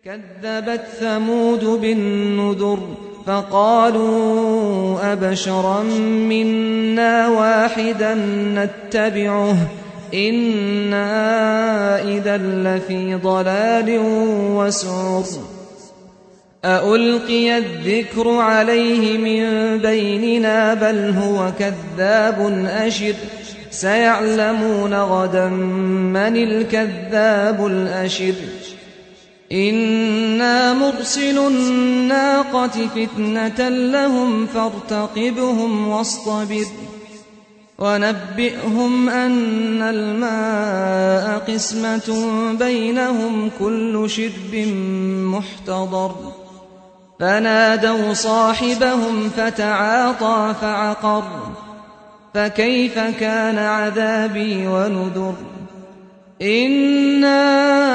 كذبت ثمود بالنذر فقالوا أبشرا منا واحدا نتبعه إنا إذا لفي ضلال وسعر أألقي الذكر عليه من بيننا بل هو كذاب أشر سيعلمون غدا من الكذاب الأشر إنا مرسل الناقة فتنة لهم فارتقبهم واصطبر ونبئهم أن الماء قسمة بينهم كل شرب محتضر فنادوا صاحبهم فتعاطى فعقر فكيف كان عذابي ونذر إنا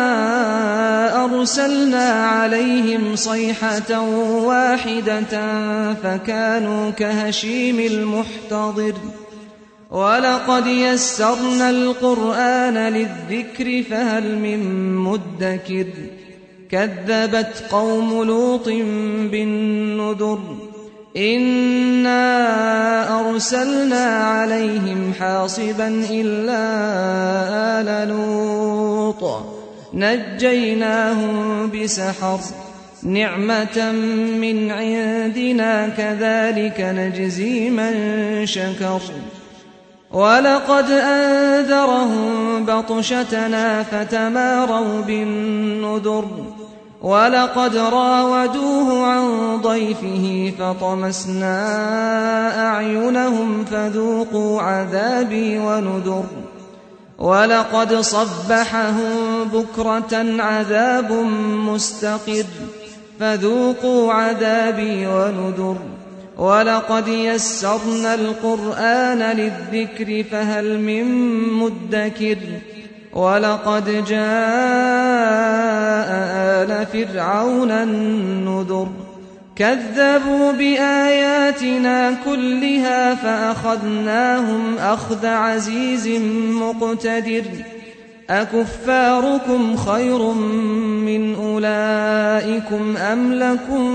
أرسلنا عليهم صيحة واحدة فكانوا كهشيم المحتضر ولقد يسرنا القرآن للذكر فهل من مدكر كذبت قوم لوط بالنذر إنا أرسلنا عليهم حاصبا إلا آل لوط نجيناهم بسحر نعمة من عندنا كذلك نجزي من شكر ولقد أنذرهم بطشتنا فتماروا بالنذر ولقد راودوه عن ضيفه فطمسنا أعينهم فذوقوا عذابي ونذر ولقد صبحهم بكرة عذاب مستقر فذوقوا عذابي ونذر ولقد يسرنا القرآن للذكر فهل من مدكر ولقد جاء آل فرعون النذر كذبوا بآياتنا كلها فأخذناهم أخذ عزيز مقتدر أكفاركم خير من أولئكم أم لكم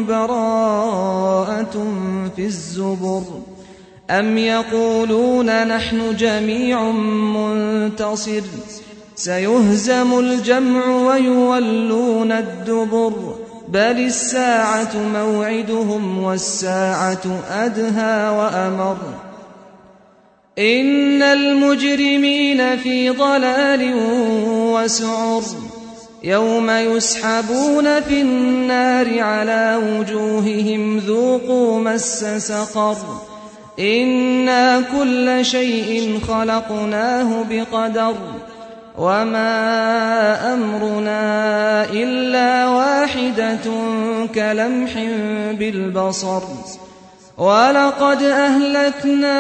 براءة في الزبر أم يقولون نحن جميع منتصر سيهزم الجمع ويولون الدبر بل الساعة موعدهم والساعة أدهى وأمر إن المجرمين في ضلال وسعر يوم يسحبون في النار على وجوههم ذوقوا مس سقر إنا كل شيء خلقناه بقدر وما أمرنا إلا واحدة كلمح بالبصر ولقد أهلكنا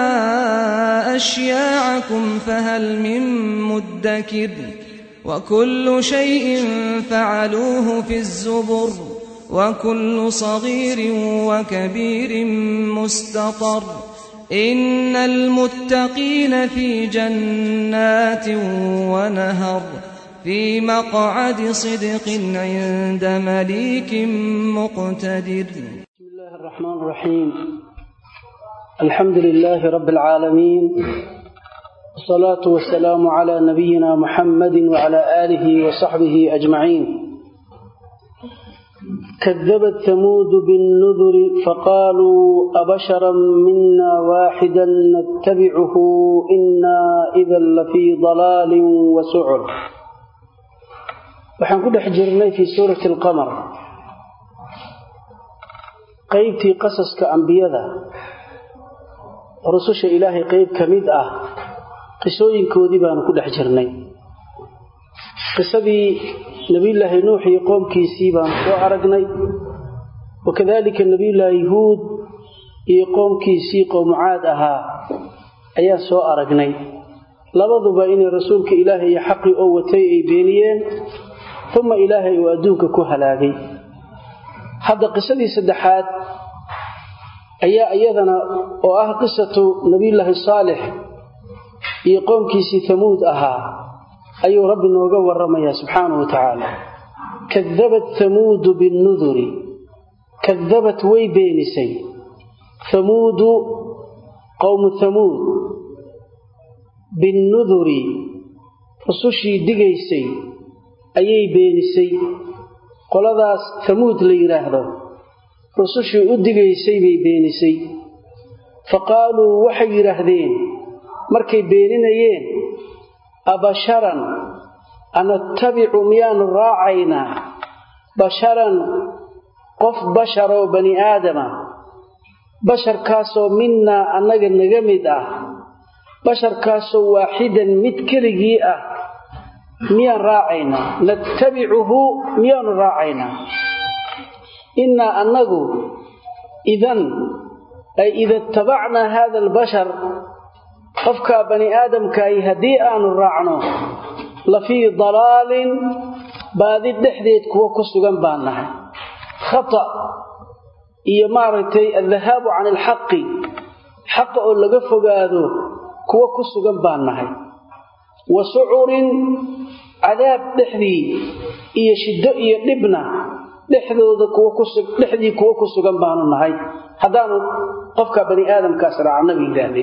أشياعكم فهل من مدكر وكل شيء فعلوه في الزبر وكل صغير وكبير مستطر إن المتقين في جنات ونهر في مقعد صدق عند مليك مقتدر. بسم الله الرحمن الرحيم الحمد لله رب العالمين والصلاة والسلام على نبينا محمد وعلى آله وصحبه أجمعين. كذبت ثمود بالنذر فقالوا أبشرا منا واحدا نتبعه إنا إذا لفي ضلال وسعر. waxaan ku dhex jirnay fi suurati al-qamar qaybtii qasaska anbiyada rususha ilaahay qayb kamid ah qisooyinkoodii baan ku dhex jirnay. qisadii nabiyullaahi nuux iyo qoomkiisii baan soo aragnay wakadalika nabiyullaahi huud iyo qoomkiisii qoom caad ahaa ayaa soo aragnay. labaduba inay rasuulka ilaahay iyo xaqi oo watay ay beeniyeen ثم إلهي وأدونك كهلاغي. هذا قصة سدحات أيضنا وأه قصة نبي الله الصالح يقوم كيسي ثمود أها أي رب نوغا ورميا سبحانه وتعالى. كذبت ثمود بالنذر كذبت ويبينسي ثمود قوم ثمود بالنذر رسوشي دقيسي أي بينسي قلداس ثمود ليراهدو رسوشي أدقيسي بينسي فقالوا وحي يراهدين مركي بينينيين أبشرا أن اتبع ميان راعينا بشرا قف بشر وبني آدم بشر كاسو منا أنك نجمد بشر كاسو واحدا متكلجي ميان راعينا نتبعه ميان راعينا إنا أنه إذا اتبعنا هذا البشر قفك بني آدم كاي هديئا الرعنو لفي ضلال بادي دحديد كوا كسغان بانها خطأ مارتي الذهاب عن الحق حق او لغا فغادو كوا كسغان بانها وسعور عذاب دحدي شده دبنا دحدودا كوا كسغان بانها hadaan qofka bani aadamka saraacna biilaahday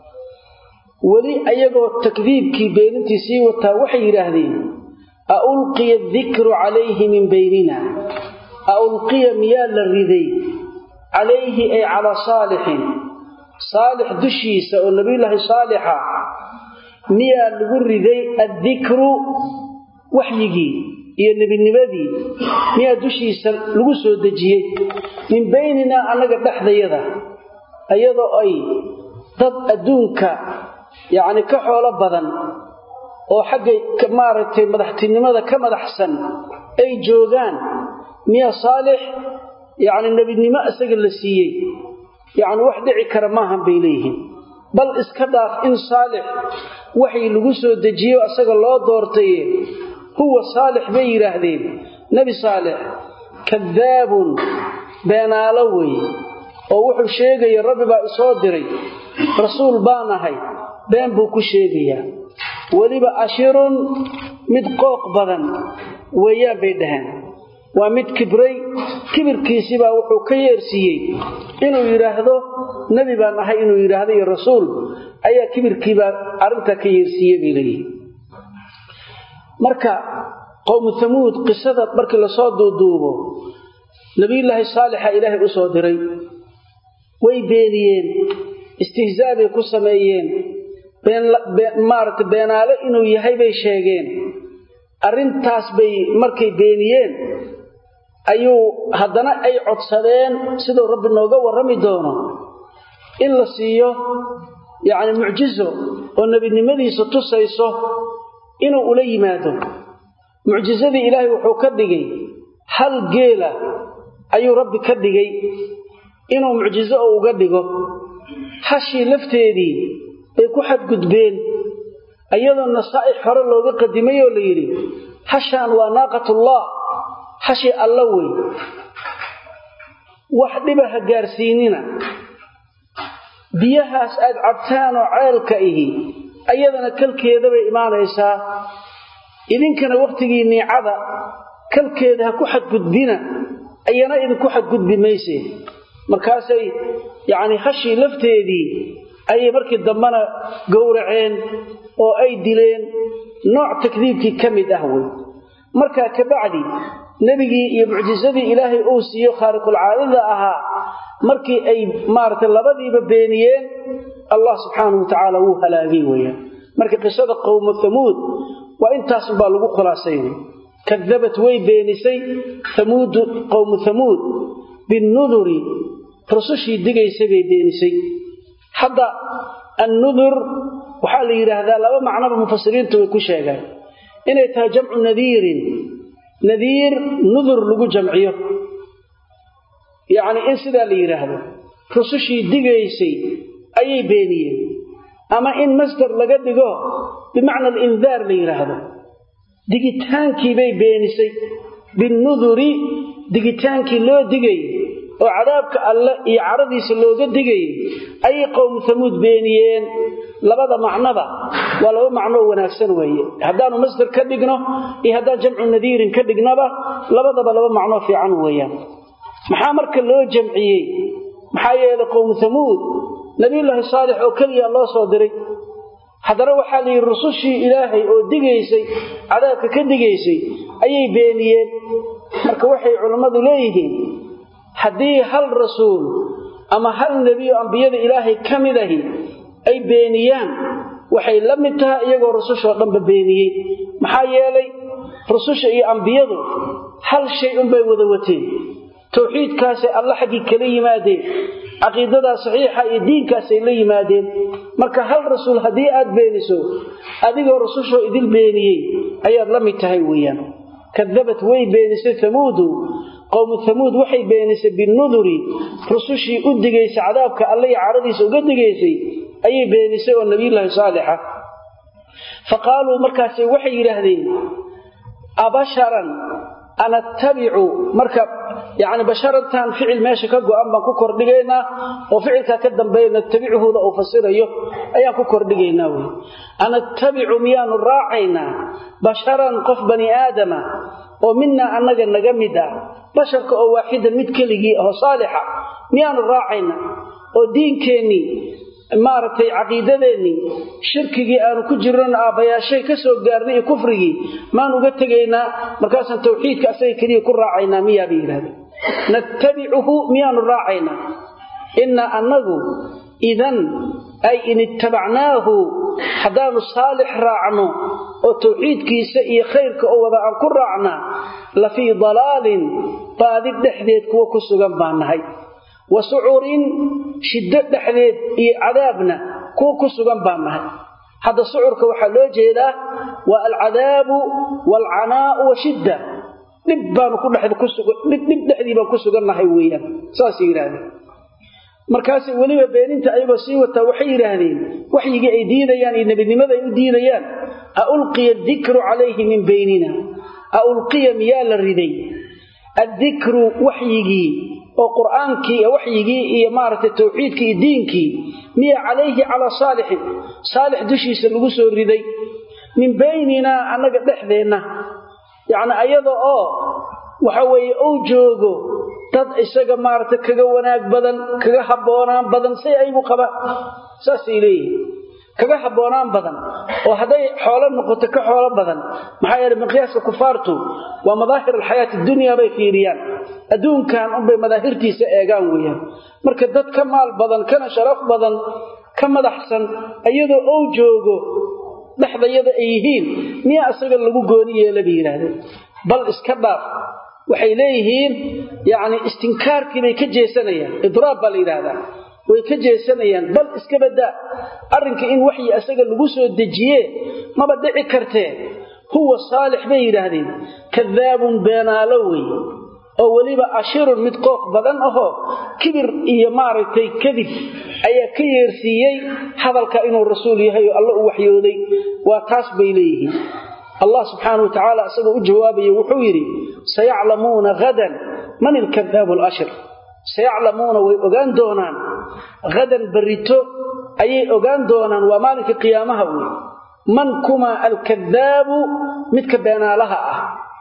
wali ayagoo takdiibkii beenintiisii wata waxay yiraahdeen aulqiya dhikru alayhi min baynina aulqiya miyal riday alayhi ay ala salihin salih dushiisa oo nabiyullaahi saaliha miyal lagu riday adhikru waxyigi iyo nabinimadii miya dushiisa lagu soo dajiyay min baynina anaga dhaxdayada ayadoo ay dad adduunka yaani ka xoolo badan oo xagga ka maaratay madaxtinimada ka madaxsan ay joogan miya saalix yaani nabinimo asaga la siiyay yaani wax dhici kara ma ahan beeleeyeen bal iska dhaaf in saalix waxay lagu soo dajiyo asaga loo doortay هو صالح بيراهدين نبي صالح كذاب بينالوي oo wuxuu sheegay rabbi baa soo diray rasuul baanahay been buu ku sheegaya waliba ashirun mid qooq badan weeyaa bay dhahan waa mid kibray kibirkiisa baa wuxuu ka yeersiyay inuu yiraahdo nabi baan ahay inuu yiraahdo rasuul ayaa kibirkiiba arinta ka yeersiyay biilay marka qowm thamuud qisada markii la soo duuduubo nabiyullaahi saalixa ilaahay u soo diray way beeniyeen istihzaabay ku sameeyeen beenaale inuu yahay bay sheegeen arintaas bay markay beeniyeen ayuu haddana ay codsadeen sidoo rabbi nooga warrami doono in la siiyo yaani mucjizo oo nabinimadiisa tusayso inuu ula yimaado mucjizadii ilaahay wuxuu ka dhigay hal geela ayuu rabbi ka dhigay inuu mucjizo uga dhigo hashi lafteedii ay ku xadgudbeen ayadoo nasaaix hore looga qadimay oo la yiri hashaan waa naaqatullah hashi alla way wax dhibaha gaarsiinina biyahaas aad cabtaan oo ceelka ihi ayadana kalkeeda bay iimaanaysaa idinkana waqtigii niicada kalkeeda ku xadgudbina ayana idinku xadgudbi meesay markaasay yaani hashi lafteedii ay markii dambana gowraceen oo ay dileen nooc takdiibkii kamid ah way marka ka bacdi nabigii iyo mucjizadii ilaahay uu siiyo khaariqul caadada ahaa markii ay maartay labadiiba beeniyeen Allah subhanahu wa ta'ala uu halaagay weeyaan markii qisada qowm thamuud wa intaas baa lagu khulaasayn kadabat way beenisay thamuud qowm thamuud bin nuduri rusushi digaysay bay beenisay hadda an-nudur waxa la yiraahdaa laba macno mufassiriintu way ku sheegaan inay tahay jamcu nadiirin nadiir nudur lagu jamciyo yaani in sida la yiraahdo rusushi digaysay ayay beeniyeen ama in masdar laga dhigo bimaana al-inzar la yiraahdo digitaankii bay beenisay bin nuduri digitaankii loo digay oo cadaabka alla iyo caradiisa looga digay ay qowm thamuud beeniyeen labada macnaba wala macno wanaagsan weeye hadaanu masdar ka dhigno iyo hadaa jamcu nadiirin ka dhignaba labadaba laba macno fiican weeyaan maxaa marka loo jamciyay maxaa yeelay qowm thamuud nabi ilaahi saalix oo kaliya loo soo diray hadara waxa la yiri rusushii ilaahay oo digaysay cadaabka ka digaysay ayay beeniyeen marka waxay culimadu leeyihiin hadii hal rasuul ama hal nabi oo anbiyada ilaahay kamid ahi ay beeniyaan waxay la mid tahay iyagoo rususha dhanba beeniyay maxaa yeelay rususha iyo anbiyadu hal shay un bay wada wateen tawxiidkaas Allah xaqi kala yimaadeen aqeedada saxiixa iyo diinkaas ay la yimaadeen marka hal rasuul hadii aad beeniso adigoo rususha idil beeniyay ayaad la mid tahay weeyaan kadabat way beenisay thamuud qowm thamuud waxay beenisay binuduri rusushii u digaysay cadaabka Allah iyo caradiisa uga digaysay ayay beenisay oo nabi ilaahi saalix faqaalu markaas waxay yiraahdeen abasharan ana tabi'u marka yaani basharatan ficil meesha ka go'an baan ku kordhigeynaa oo ficilka ka dambeeyna tabi'uhuda oo fasirayo ayaan ku kordhigeynaa way ana tabi'u miyanu raacayna basharan qof bani aadama oo minna annaga naga mid ah basharka oo waaxid mid keligii oo saalixa miyanu raacayna oo diinkeeni maartay aqeedadeeni shirkigi aanu ku jirno aabayaashay ka soo gaarnay kufrigi maan uga tageynaa markaas tawxiidka asay kaliya ku raacayna miyaa biirada nattabi'uhu miyanu raacayna inna annagu idan ay in ittaba'naahu hadaanu saalix raacno oo tawxiidkiisa iyo khayrka oo wada aan ku raacna la fi dalalin baadid dhexdeed kuwa ku sugan baanahay وسعور شدة دحديد عذابنا كو سغان بانها هذا سعورك waxa loo jeedaa waa alcadaab walcanaa washidda dibban ku dhaxdii baan ku suganahay weeyaan saas yiraahdeen markaas waliba beeninta ayba sii wata waxay yiraahdeen waxyiga ay diidayaan iyo nabinimada ay u diidayaan ulqiya dhikru alayhi min baynina ulqiya miyal riday adhikru wahyigi oo quraanki waxyigi iyo maartay tawxiidki iyo diinki miya alayhi ala salih dushiisa lagu soo riday min baynina anaga dhaxdeena yaani ayada oo waxa weeye oo joogo dad isaga maartay kaga wanaag badan kaga haboonaan badan si ay u qaba saasiilay kaga haboonaan badan oo haday xoolo noqoto ka xoolo badan maxaa yeelay miqyaaska kufaartu waa madaahir alxayaat ad-dunya bay fiiriyaan adduunkan bay madaahirtiisa eegaan weeyaan marka dad ka maal badan kana sharaf badan ka madaxsan ayadoo oo joogo dhaxdayada ay yihiin miya asaga lagu gooni yeelay yiraahdeen bal iska dhaaf waxay leeyihiin yaani istinkaarkii bay ka jeesanayaan idraab bal yiraahdaa way ka jeesanayaan bal iska bada arrinka in waxyi asaga lagu soo dejiye maba dhici kartee huwa saalix bay yiraahdeen kadaabun beenaalawi oo waliba ashirun mid qooq badan aho kibir iyo maartay kadib ayaa ka yeersiiyay hadalka inuu rasuul yahay oo Allah u waxyooday waa taas bay leeyihiin Allah subhanahu wa ta'ala asaga u jawaabayo wuxuu yiri sayalamuuna gadan man al-kadhab al-ashir sayalamuuna way ogaan doonaan gadan barito ayay ogaan doonaan waa maalinka qiyaamaha weey man kuma al-kadhab midka beenaalaha ah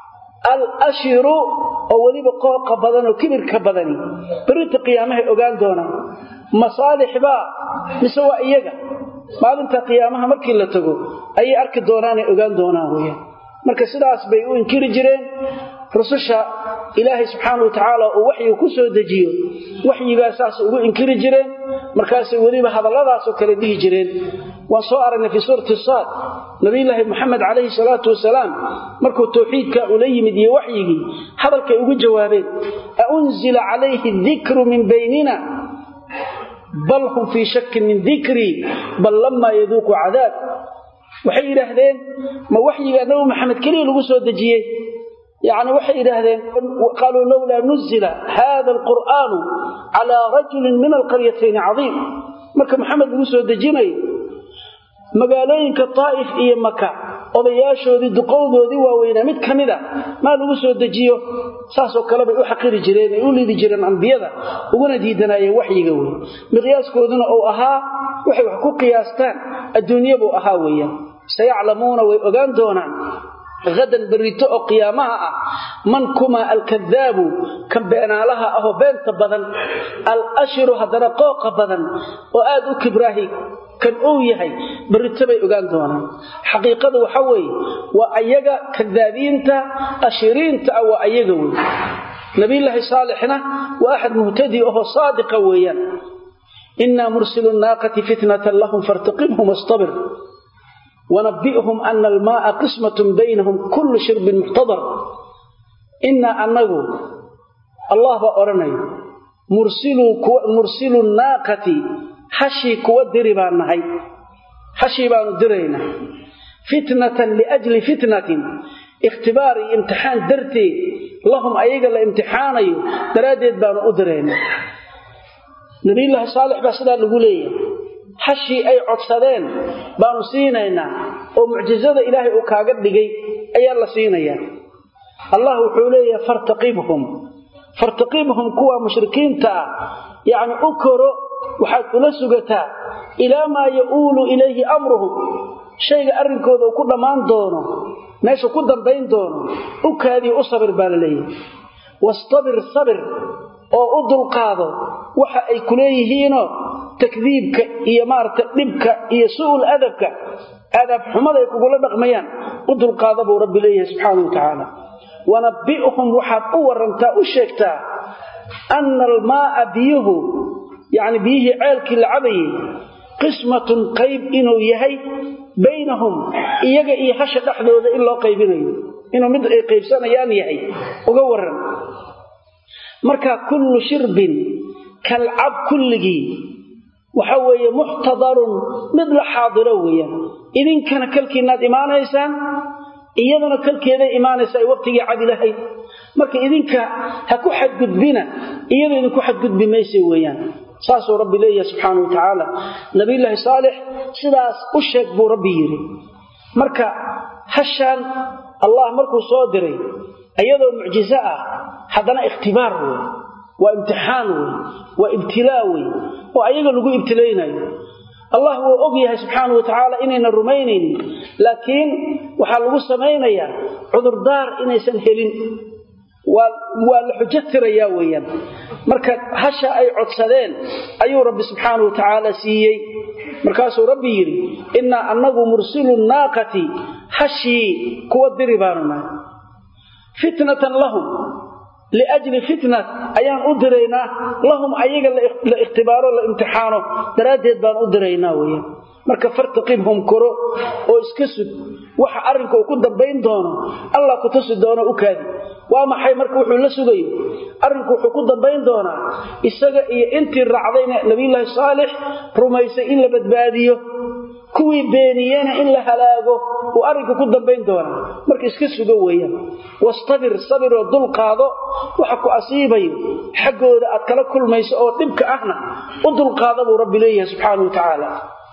al-ashiru oo waliba qooq badan oo kibir ka badani barito qiyaamaha ogaan doonaan masaalixba miswa iyaga maalinta qiyaamaha markii la tago ayay arki doonaan ay ogaan doonaan weeyaan marka sidaas bay u inkiri jireen rususha ilaahay subhanahu wa ta'ala oo waxyi ku soo dejiyo waxyigaas ugu inkiri jireen markaas waliba hadalladaas oo kala dhigi jireen waan soo aragnay fi suurati saad nabi ilaahi muhammad alayhi salatu wasalaam markuu tawxiidka u la yimid iyo waxyigi hadalka ugu jawaabeen unzila alayhi dhikru min baynina bal hum fi shakk min dhikri bal lamma yaduqu adab waxay yiraahdeen ma waxyiga nabi muhammad kaliya lagu soo dejiyay يعني waxay yiraahdeen qalu lawla nuzila hada alquran ala rajul min alqaryatayn azim marka muhammad lagu soo dejinay magaalooyinka Taif iyo Makka odayaashoodii duqowdoodii waaweynaa mid kamida ma lagu soo dejiyo saas oo kale bay u xaqiri jireen ay u liidi jireen anbiyada uguna diidanayeen waxyiga weey miqyaaskooduna oo ahaa waxay wax ku qiyaastaan adduunyadu ahaa weeyaan sayaclamuuna way ogaan doonaan غدا بريتو او قيامها من كما الكذاب كم بينالها او بنت بدن الاشر هدنا قوق بدن واد كبراهي كان او يحي بريتو باي اوغان دونا حقيقه waxa way waa ayaga kadaabinta ashiriinta oo ayaga way nabi allah salihna wa ahad muhtadi oo saadiq weeyaan inna mursilun naqati fitnatan lahum fartaqibhum wastabir ونبئهم أن الماء قسمة بينهم كل شرب محتضر إنا أنه الله أرني مرسل الناقة حشي كودر بانهي حشي بان درينا فتنة لأجل فتنة اختباري امتحان درتي لهم أيقا الامتحاني درادت بان أدرينا نبي الله صالح بسنا لقوليه حشي أي عدسدين بانو سينينا ومعجزة إلهي أكاقد لغي أي الله سينيا الله حوليه فارتقيبهم كوا مشركين تا يعني أكروا وحد لسقتا إلى ما يقول إليه أمرهم شيء أرنكوذ وكل مان دونه ماشي كل بين دونه أكادي أصبر بالليه واصطبر صبر oo u dulqaado waxa ay kuleeyihiin takdiibka iyo maarta dibka iyo suul adabka adab xumada ay kugu la dhaqmayaan u dulqaado buu rabbi leeyahay subhanahu wa ta'ala wanabbi'uhum waxaad u waranta u sheegtaa anna al-maa'a biyuhu yani bihi ceelkii la cabay qismatun qayb inuu yahay baynahum iyaga iyo hasha dhaxdooda in loo qaybinayo inuu mid ay qaybsanayaan yahay uga waran marka kullu shirbin kal'ab kulligi waxa weeye muhtadarun mid la xaadiro weeyaan idinkana kalkiinaad iimaanaysaan iyaduna kalkeeda iimaanaysa ay waqtigii cadilahay marka idinka ha ku xadgudbina iyadoo idinku xadgudbi meeshay weeyaan saasoo rabbi leeyahay subhanahu wa ta'ala nabi ilaahi saalix sidaas u sheeg buu rabbi yiri marka hashan allah markuu soo diray ayadoo mucjiza ah hadana ikhtibaar waa imtixaan waa ibtilaa oo ayaga lagu ibtilaynayo allah wuu og yahay subhanahu wa ta'ala inayna rumaynaynin laakiin waxa lagu sameeynaya cudur daar inaysan helin waa la xujatirayaa weeyaan marka hasha ay codsadeen ayuu rabbi subhanahu wa ta'ala siiyay markaasuu rabbi yiri inna annagu mursilun naaqati hashi kuwa diribaanuna fitnatan lahum لأجل فتنة أيان أدرينا لهم أيها الاختبار والامتحان درادت بان أدرينا ويا marka fartaqibhum koro oo iska sud waxa arinka ku dambeyn doono Allah ku tusi doono u kaadi waa maxay marka wuxuu la sugayo arinku wuxuu ku dambeyn doona isaga iyo intii raacdayna nabi ilaahi saalix rumaysay in la badbaadiyo kuwii beeniyana in la halaago oo arinku ku dambeyn doona marka iska sugo weeyaan wastabir sabir oo dul qaado waxa ku asiibay xaqooda aad kala kulmayso oo dibka ahna u dul qaado buu rabbi leeyahay subhanahu wa ta'ala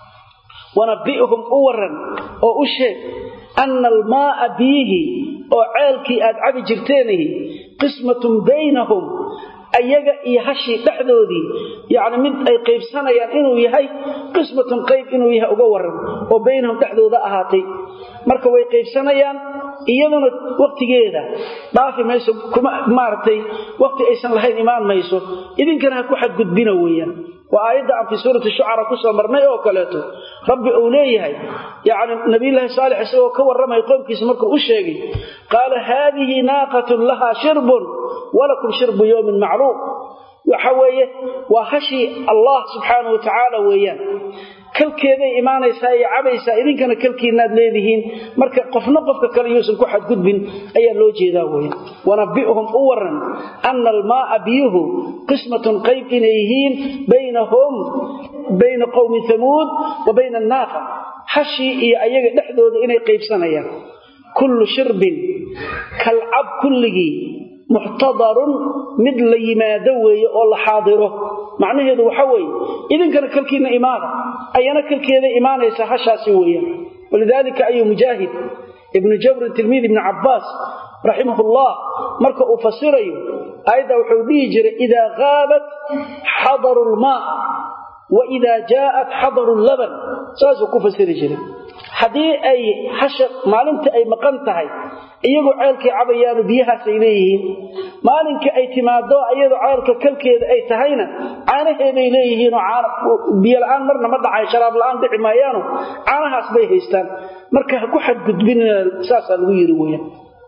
ونبئهم أورا أو أشهد أن الماء بيه أو عالكي أدعب جرتينه قسمة بينهم أيها إيهاشي تحذودي يعني من أي قيب سنة يعني إنه يهي قسمة قيب إنه يهي أقورا وبينهم تحذود أهاتي مركوا قيب سنة يعني إيضاً وقت جيدا ضعفي ميسو مارتي وقت أيسان لهين إيمان ميسو إذن كان هكو حد قد بنويا وآيدا في سورة الشعراء كسوة مرمي وكالاته ربي أوليه يعني نبي الله صالح سوى كور رمى يقوم كيس مركو أشيغي قال هذه ناقة لها شرب ولكم شرب يوم معروف وحوية وهشي الله سبحانه وتعالى ويان كلكيدا إيمانيسا iyo cabaysa idinkana kalkiinaad leedihiin marka qofna qofka kale yuusan ku xad gudbin ayaa loo jeedaa weeyaan wanabbihum uwaran anna al-maa'a biyuhu qismatun qayb ilayhin baynahum bayna qawmi thamud wa bayna an-naaqa hashi iyo ayaga dhaxdooda inay qaybsanayaan kullu shirbin kal'ab kulligi muhtadarun mid la yimaado weeyo oo la xaadiro macnaheedu waxa weey idinkana kalkiina iimaana ayana kalkeeda iimaanaysa hashaasi weeyaan walidalika ayu mujahid ibn jabr tilmiid ibn abbas rahimahullah marka uu fasirayo ayda wuxuu dhigi jiray ida ghabat hadarul maa وإذا جاءت حضر اللبن ساسو كفسر جري hadii ay hasha maalinta ay maqan tahay iyagu ceelkii cabayaan biyaha sayleeyeen maalinka ay timaado iyadu ceelka kalkeeda ay tahayna caanaheeday leeyihiin oo caana biyo la'aan marna ma dhacay sharaab la'aan dhici maayaano caanahaas bay haystaan marka ku xadgudbin saasa lagu yiri weeyaan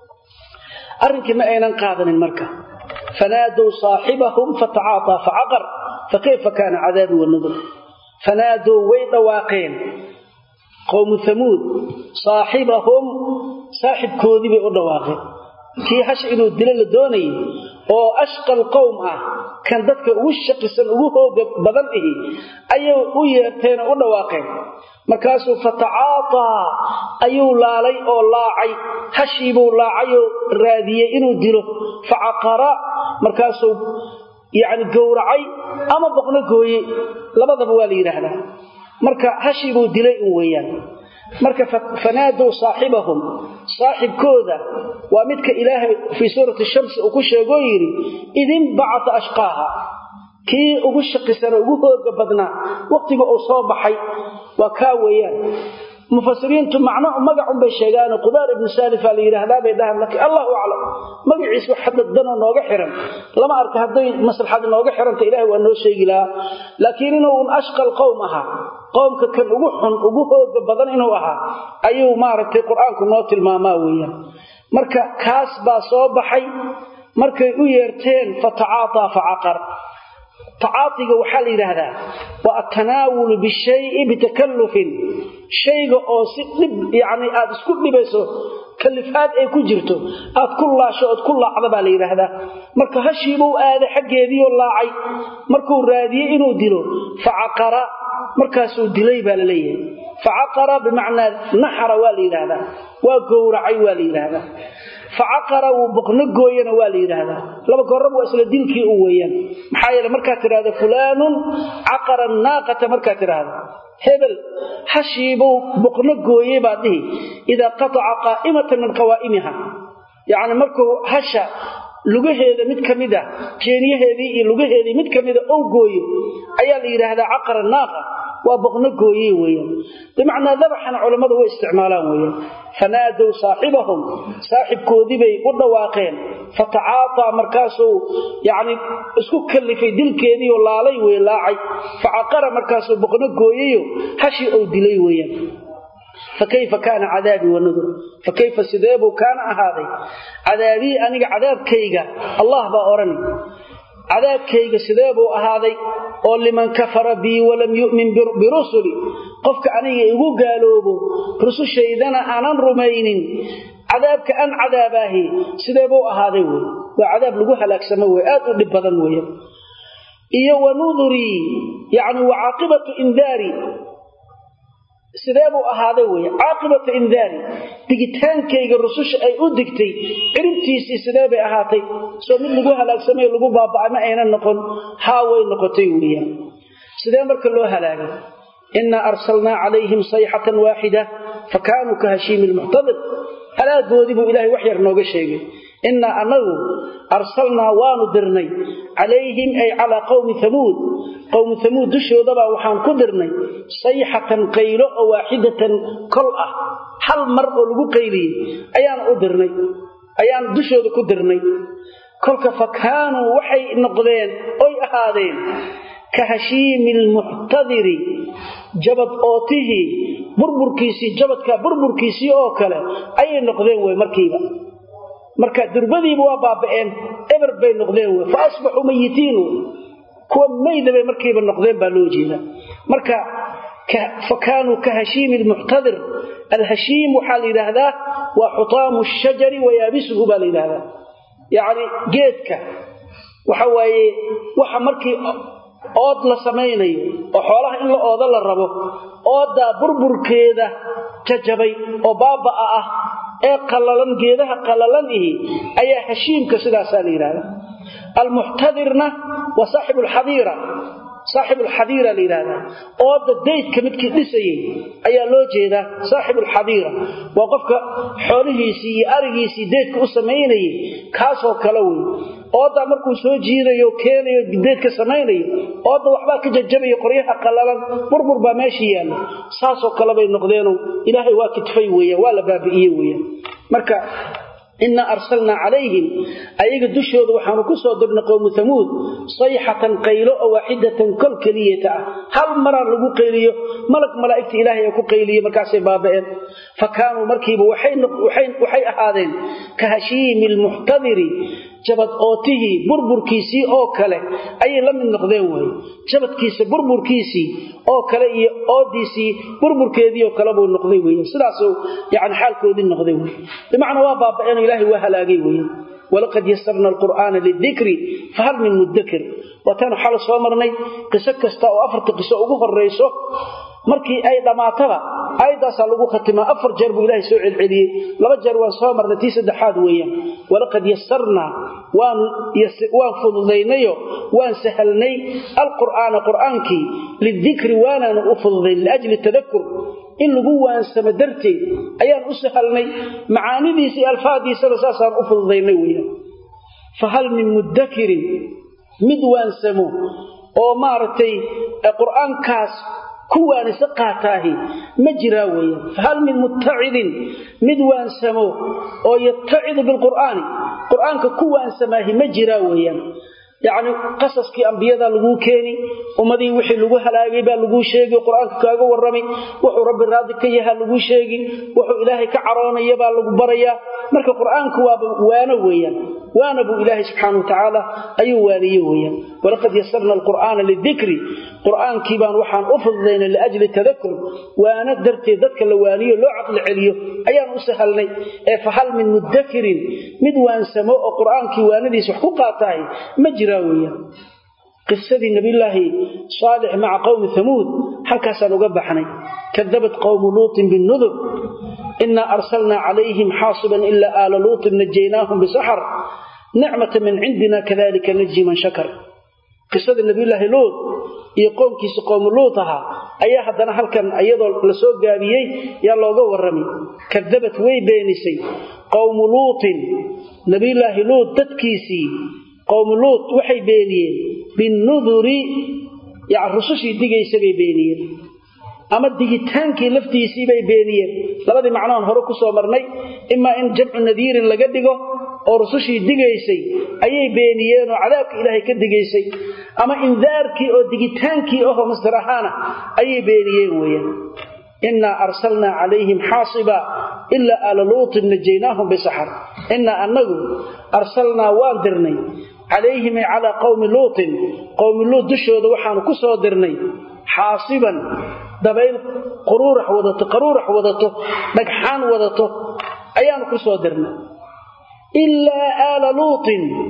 arrinkii ma aynan qaadanin marka fanaadu saahibahum fata'ata fa'aqar fakayfa kana 'adabi wa nudhr fanaadu way dhawaaqeen قوم ثمود صاحبهم صاحب كودي بي ودواaqay kii hash inuu dilo la doonay oo ashqal qowm ah kan dadka ugu shaqisan ugu hoog badan ihi ayuu u yeerteen u dhawaaqeen markaasuu fata'aata ayuu laalay oo laacay hashiibuu laacay oo raadiyay inuu dilo fa'aqara markaasuu yaani gowracay ama boqna gooyay labadaba waa la yiraahdaa marka hashibuu dilay weeyaan marka fanaadu saahibahum saahibkooda waa midka ilaahay fi suurati shams uu ku sheego yiri idin ba'ata ashqaha kii ugu shaqisan ugu hooga badnaa waqtiga uu soo baxay waa ka weeyaan mufassiriintu macna magacan bay sheegaan Qudaar ibn Salif ali yiraahdaa bay dhahan laki Allahu a'lam magaciisu xaddan nooga xiran lama arka haday maslaxad nooga xiranta ilaahay waa noo sheegilaa laakiin inuu ashqal qowmaha qowmka kan ugu xun ugu hooga badan inuu ahaa ayuu maaragtay quraanku noo tilmaamaa weeyaan marka kaas baa soo baxay markay u yeerteen fata'ata fa'aqar taatiga waxa la yiraahdaa waa tanaawul bi shay'i bi takallufin shayga oo si dib yaani aad isku dhibayso kalifaad ay ku jirto aad kullaasho aad kullaacda baa la yiraahdaa marka hashiibu aad xageedii oo laacay markuu raadiyay inuu dilo fa'aqara markaasuu dilay baa la leeyahay fa'aqara bimaana nahara waa la yiraahdaa waa gowracay waa la yiraahdaa فعقر وبقنا gooyana waa la yiraahdaa laba goorab waa isla dilkii uu weeyaan maxaa yeelay marka tiraahdo fulanun aqara naaqata marka tiraahdo hebel hashiibu baqna gooyay baa dhihi ida qata'a qa'imatan min qawaimiha yaani markuu hasha lugaheeda mid kamida jeeniyaheedii iyo lugaheedii mid kamida oo gooyo ayaa la yiraahdaa aqara naaqa waa baqna gooyay weeyaan bimaana dabaxan culimadu way isticmaalaan weeyaan fanaadu saahibahum saahibkoodii bay u dhawaaqeen fata'aata markaasuu yaani isku kalifay dilkeedii oo laalay way laacay fa'aqara markaasuu baqna gooyayo hashi oo dilay weeyaan فكيف كان عذابي ونذر فكيف سدابه كان هذا عذابي أني عذاب كيغا الله بأورني عذاب كيغا سدابه هذا قول لمن كفر بي ولم يؤمن برسلي قفك أني يقول قالوبه رسل شيدنا أنا رمين عذابك أن عذابه سدابه هذا وعذاب لقوها لك سموه آتوا لبضن ويا إيا ونذري يعني وعاقبة إنذاري sideebu ahaaday way caaqibata indaari digitaankayga rususha ay u digtay cirintiisii sideebay ahaatay soo mid lagu halaagsamay lagu baaba'ay ma aynan noqon haaway noqotay weeyaan sidee marka loo halaagay inna arsalna alayhim sayhatan waahida fakanu kahashimil muhtadir halaagoodibu ilaahay wax yar nooga sheegay inna anagu arsalna waanu dirnay alayhim ay ala qawmi thamud dushoodaba waxaan ku dirnay sayhatan qaylo oo waahidatan kal ah hal mar oo lagu qayliyay ayaan u dirnay ayaan dushooda ku dirnay kolka fakanu waxay noqdeen oy ahaadeen kahashimil muhtadiri jabad ootihi burburkiisi jabadka burburkiisi oo kale ayay noqdeen way markiiba marka durbadiiba waa baaba'een eber bay noqdeen way fa asbahu mayitiin kuwa meydabay markiiba noqdeen baa loo jeeda marka fakanu kahashimil muhtadir alhashim waxa la yiraahdaa wa hutamu ash-shajari wa yabisuhu baa la yiraahdaa yaani geedka waxa waaye waxa markii ood la sameeynayo oo xoolaha in la ooda la rabo ooda burburkeeda jajabay oo baabaa ah ee qalalan geedaha qalalan ayaa hashiimka sidaas la yiraahdaa المحتضرنا وصاحب الحظيرة صاحب الحظيرة لهذا أود الديت كمدك دسي أي لو جيدا صاحب الحظيرة وقفك حوله سي أرجي سي ديت كأسميني كاسو كلوي ooda markuu soo jiidayo keenayo gideedka sameeyo ooda waxba ka jajabayo qoryaha qalalan burbur ba meeshii yaal saaso kala bay noqdeen ilaahay waa kitfay weeyaa waa la baabi'iyay weeyaa marka inna arsalna alayhim ayaga dushooda waxaanu ku soo dirnay qowm thamud sayhatan qaylo waahidatan kal kaliyata hal mar lagu qayliyo malaa'ikta ilaahay ku qayliyo markaasay baabeen fakaanu markiiba waxay ahaadeen ka hashiimil muhtadiri jabad ootihi burburkiisi oo kale ay la mid noqdeen way jabadkiisa burburkiisi oo kale iyo oodiisi burburkeedii oo kale buu noqday way sidaas yaani xaalkoodii noqday way macna waa baabeen ilaahi waa halaagay way walaqad yassarna alqur'ana lidhikri fahal min mudakkir watana xal soo marnay qiso kasta oo afarta qiso ugu horeyso markii ay dhamaataba aydaas lagu khatimaa afar jeer buu ilaahay soo celceliyay laba jeer waa soo marnay tii saddexaad weeyaan walaqad yassarna waan fududaynayo waan sahalnay alqur'aana qur'aanki lidhikri waana ufududayn liajli tadakkur in lagu waansamo darteed ayaan u sahalnay macaanidiisa alfaadiisa saasaan u fududaynay weeyaan fahal min mudakkirin mid waansamo oo maartay qur'aankaas kuwaan isqaataahi ma jira weeyaan hal min mutta'idin mid waan samo oo yatta'id bil qur'aan qur'aanka kuwaan samaahi ma jira weeyaan yaani qasaskii anbiyada lagu keeni umadii wixii lagu halaagay baa lagu sheegay quraanka kaaga waramay wuxuu rabbi raadi ka yahay lagu sheegay wuxuu ilaahay ka caroonaya baa lagu baraya marka quraanku waa waana weeyaan waana bu ilaahay subhanahu wa ta'ala ayuu waaniye weeyaan walaqad yassarna alqur'ana lidhikri quraanki baan waxaan u fududeynay li ajli tadakkur waana dartee dadka la waaniyo loo aqli celiyo ayaan u sahalnay ee fahal min mudakkirin mid waan samo oo quraanki waanadiis wax ku qaatay ma jira قصة النبي الله صالح مع قوم ثمود حكى uga baxnay كذبت قوم لوط بالنذر إنا أرسلنا عليهم حاصبا إلا آل لوط نجيناهم بسحر نعمة من عندنا كذلك نجي من شكر قصة النبي الله لوط يقوم كيس قوم لوطها أيها حدنا هلكن أيضا لسوق قابيي يا لوغا ورمي كذبت وي بينسي قوم لوط نبي الله لوط تدكيسي قوم لوط waxay beeniyeen binuduri ya rusushi digaysa bay beeniyeen ama digitaankii laftiisii bay beeniyeen labadii macnaan hore ku soo marnay imma in jamcu nadiir laga dhigo oo rusushi digaysay ayay beeniyeen oo cadaabka ilaahay ka digaysay ama indaarkii oo digitaankii oo masdarahaana ayay beeniyeen weeyaan inna arsalna alayhim hasiba illa ala lut najaynahum bisahar inna annagu arsalna waan dirnay عليهم على قوم لوط دشوده waxaan ku soo dirnay xaasiban dabayl qaruurax wadato dhagxaan wadato ayaan ku soo dirnay illa ala lut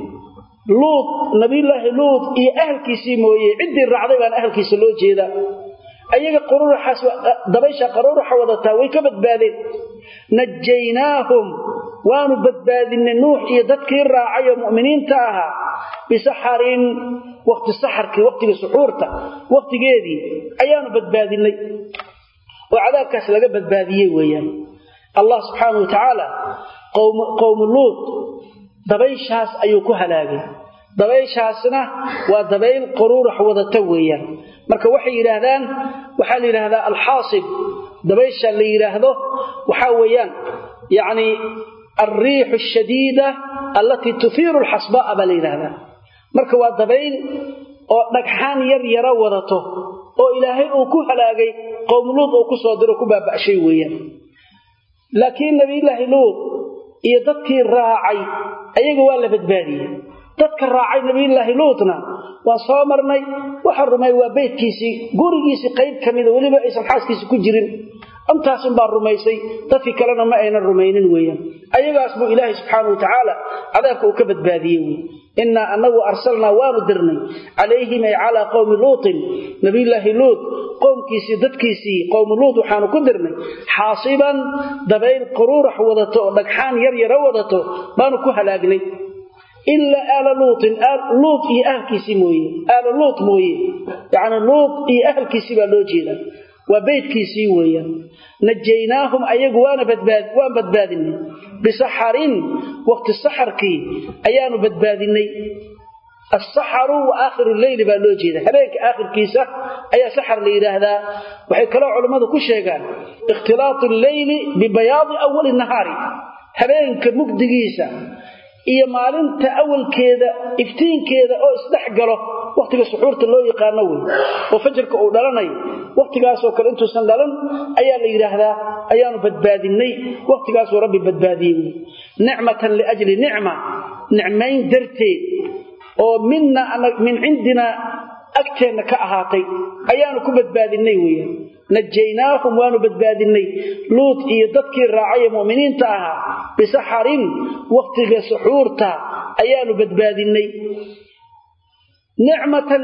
nabiyullaahi lut iyo ahlkiisii mooyee cidii raacday baan ahlkiisa loo jeeda ayaga qaruuraxaas dabaysha qaruurax wadata way ka badbaadeen najaynaahum waanu badbaadinay nuux iyo dadkii raacay muuminiinta aha bisaxarin waqti saxarkii waqtiga suxuurta waqtigeedii ayaanu badbaadinay oo cadaabkaas laga badbaadiyay weeyaan Allah subhanahu wa ta'ala qawm lut dabayshaas ayuu ku halaagay dabayshaasna waa dabayl qaruurax wadata weeyaan marka waxay yiraahdaan waxa la yiraahdaa al-hasib dabaysha la yiraahdo waxa weeyaan yaani الريح الشديدة التي تثير الحصباء بالإلهة marka waa dabayl oo dhagxaan yar wadato oo ilaahay uu ku halaagay qowm Luud oo ku soo diro ku baabashay weeyaan laakiin nabi ilaahi Luud iyo dadkii raacay ayaga waa la badbaadiyay dadka raacay nabi ilaahi Luudna waa soo marnay waxa rumay waa beedkiisi gurigiisi qayb kamid waliba aysan xaaskiisa ku jirin antaas baa rumaysay dadkii kalena ma ayna rumaynin weeyaan ayagaas buu ilaahay subhanahu wa ta'ala cadaabka uu ka badbaadiyay inna annahu arsalna wa dirnay alayhim ay ala qawmi lut nabiyullaahi lut qowmkiisi dadkiisi qowm lut waxaanu ku dirnay xaasiban dabayl qaruurax wadato dhagxaan yar wadato baanu ku halaagnay illa ala lut iyo ahlkiisi mooyee ala lut mooyee yaani lut iyo ahlkiisi baa loo jeedaa وبيتكيسي ويا نجيناهم أيق وان بدبادني بسحر وقت السحر كي أيان بدبادني السحر وآخر الليل بالوجه هذاك آخر كيسة أي سحر ليلة هذا وحكلوا علماء كل شيء قال اختلاط الليل ببياض أول النهار هذاك مقدقيسة إيه مالنت أول كذا إفتين كذا أو استحقله وقت السحور تلو يقانوي وفجرك أولاني وقت قاسو كلنتو سندلن أيان ليلة هذا أيان بدبادني وقت قاسو ربي بدباديني نعمة لأجل نعمين درتي oo min indina agteena ka ahaatay ayaanu ku badbaadinay weeyaan najaynaahum waanu badbaadinay luut iyo dadkii raacay muuminiinta ahaa bisaxarin waqtiga suxuurta ayaanu badbaadinay ni'matan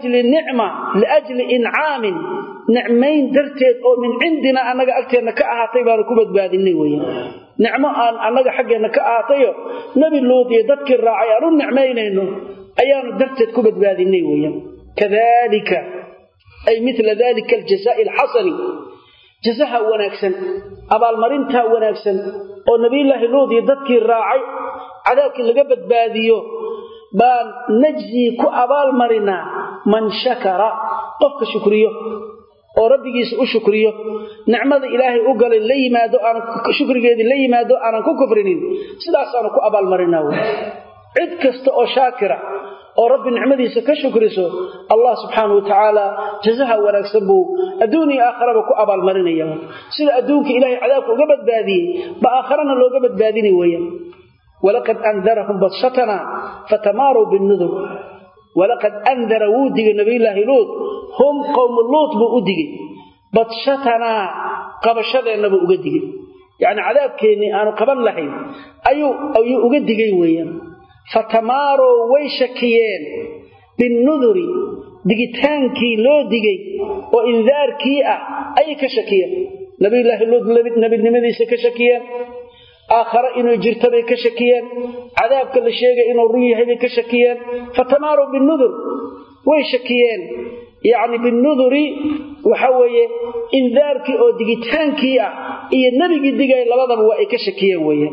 liajli in'aamin ni'mayn darteed oo min indina anaga agteena ka ahaatay baanu ku badbaadinay weeyaan nicmo aan anaga xageena ka ahaatayo nabi luut iyo dadkii raacay aanu nicmaynayno ayaanu darteed ku badbaadinay weeyaan kadalika ay mithla dalika aljazaa alhasani jazaa wanaagsan abaalmarinta wanaagsan oo nabi ilaahi luud iyo dadkii raacay cadaabkii laga badbaadiyo baan najzi ku abaalmarina man shakara qofka shukriyo oo rabbigiisa u shukriyo nicmada ilaahay u galay la yimaado aan shukrigeedii la yimaado aan ku kufrinin sidaas aan ku abaalmarinaa cid kasta oo shaakira oo rabbi nicmadiisa ka shukriso Allah subhanahu wa ta'ala jazaa wanaagsan buu adduunii aakhiraba ku abaalmarinaya sida adduunka ilaahay cadaabka uga badbaadiyay ba aakhirana looga badbaadini weeyaan walaqad anzarahum batshatana fatamaru bin-nudhur walaqad anzara wudiga nabiyilaahi luut hum qawm luut buu udigay batshatana qabashadeena buu uga digay yaani cadaabkeeni aanu qaban lahayn ayuu uga digay weeyaan فتماروا ويشكيين بالنذر دقيتانكي لو دقي وإنذاركي أي كشكيين نبي الله اللود نبي النمذيس كشكيين آخر إنه يجرتبه كشكيين عذاب كل شيء إنه الريه كشكيين فتماروا بالنذر ويشكيين يعني بالنذر وحوي إنذاركي أو دقيتانكي إيه النبي قد دقي لبضب وإي كشكيين ويه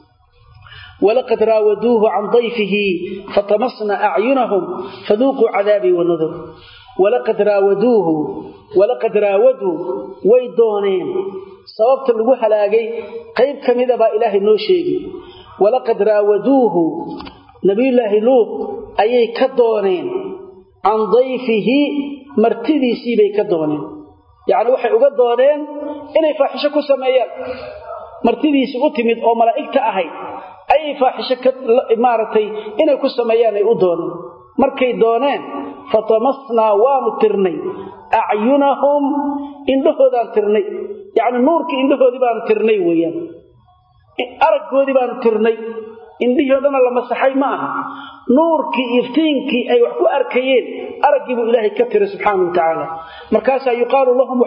ولقد راودوه عن ضيفه فطمسنا أعينهم فذوقوا عذابي والنذر ولقد راودوا ويدونين صوابت اللقوحة لاقي قيب كمذا با إلهي النوشيقي ولقد راودوه نبي الله لوط أي كدونين عن ضيفه مرتدي سيبي كدونين يعني وحي أقدونين إني فاحشكو سميان مرتدي سيقتمد أو ملائكة أهي أي فاحشة مارتي إنه كسميان يؤدون مركي دونين فطمسنا وامترني أعينهم إنه دان ترني يعني نورك إنه دان ترني ويا أرقو دان ترني إنه دان لما سحي معها نورك يفتينك أي وحكو أركيين أرقبوا إلهي كتر سبحانه وتعالى مركاسا يقال لهم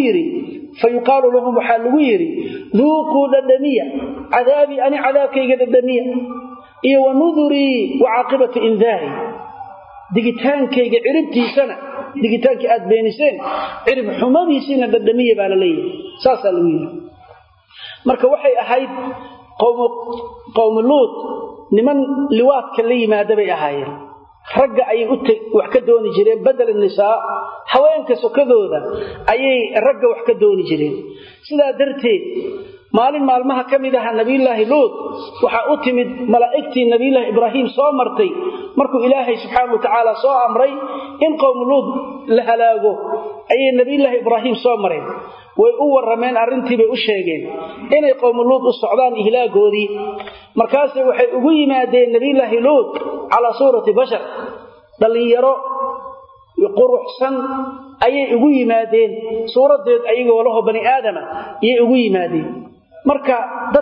حالويري ذوقوا للدنيا عذابي أنا عذابك للدنيا إيه ونذري وعاقبة إنذاري دقيتانك عربتي سنة دقيتانك أدبيني سنة عرب حمامي سنة للدنيا بالالي ساسا الوير مركا وحي أحيد قوم اللوط لمن لواتك اللي ما دبي أحيد ragga ay wax ka dooni jireen badal nisaa haweenka sokadooda ayay ragga wax ka dooni jireen sida darteed maalmaha kamid ah nabiyilaahi luut waxa uu timid malaa'iktii nabiyilaahi ibraahim soo martay markuu ilaahay subhanahu wa ta'ala soo amray in qowm luut la halaago ayay nabiyilaahi ibraahim soo mareen way u warameen arintii bay u sheegeen inay qowm luut u socdaan ihlaagoodii markaas waxay ugu yimaadeen nabiyilaahi luut ala suurati bashar dhalinyaro quruxsan ayay ugu yimaadeen suuradeed ayagoo laho bani aadama ayay ugu yimaadeen marka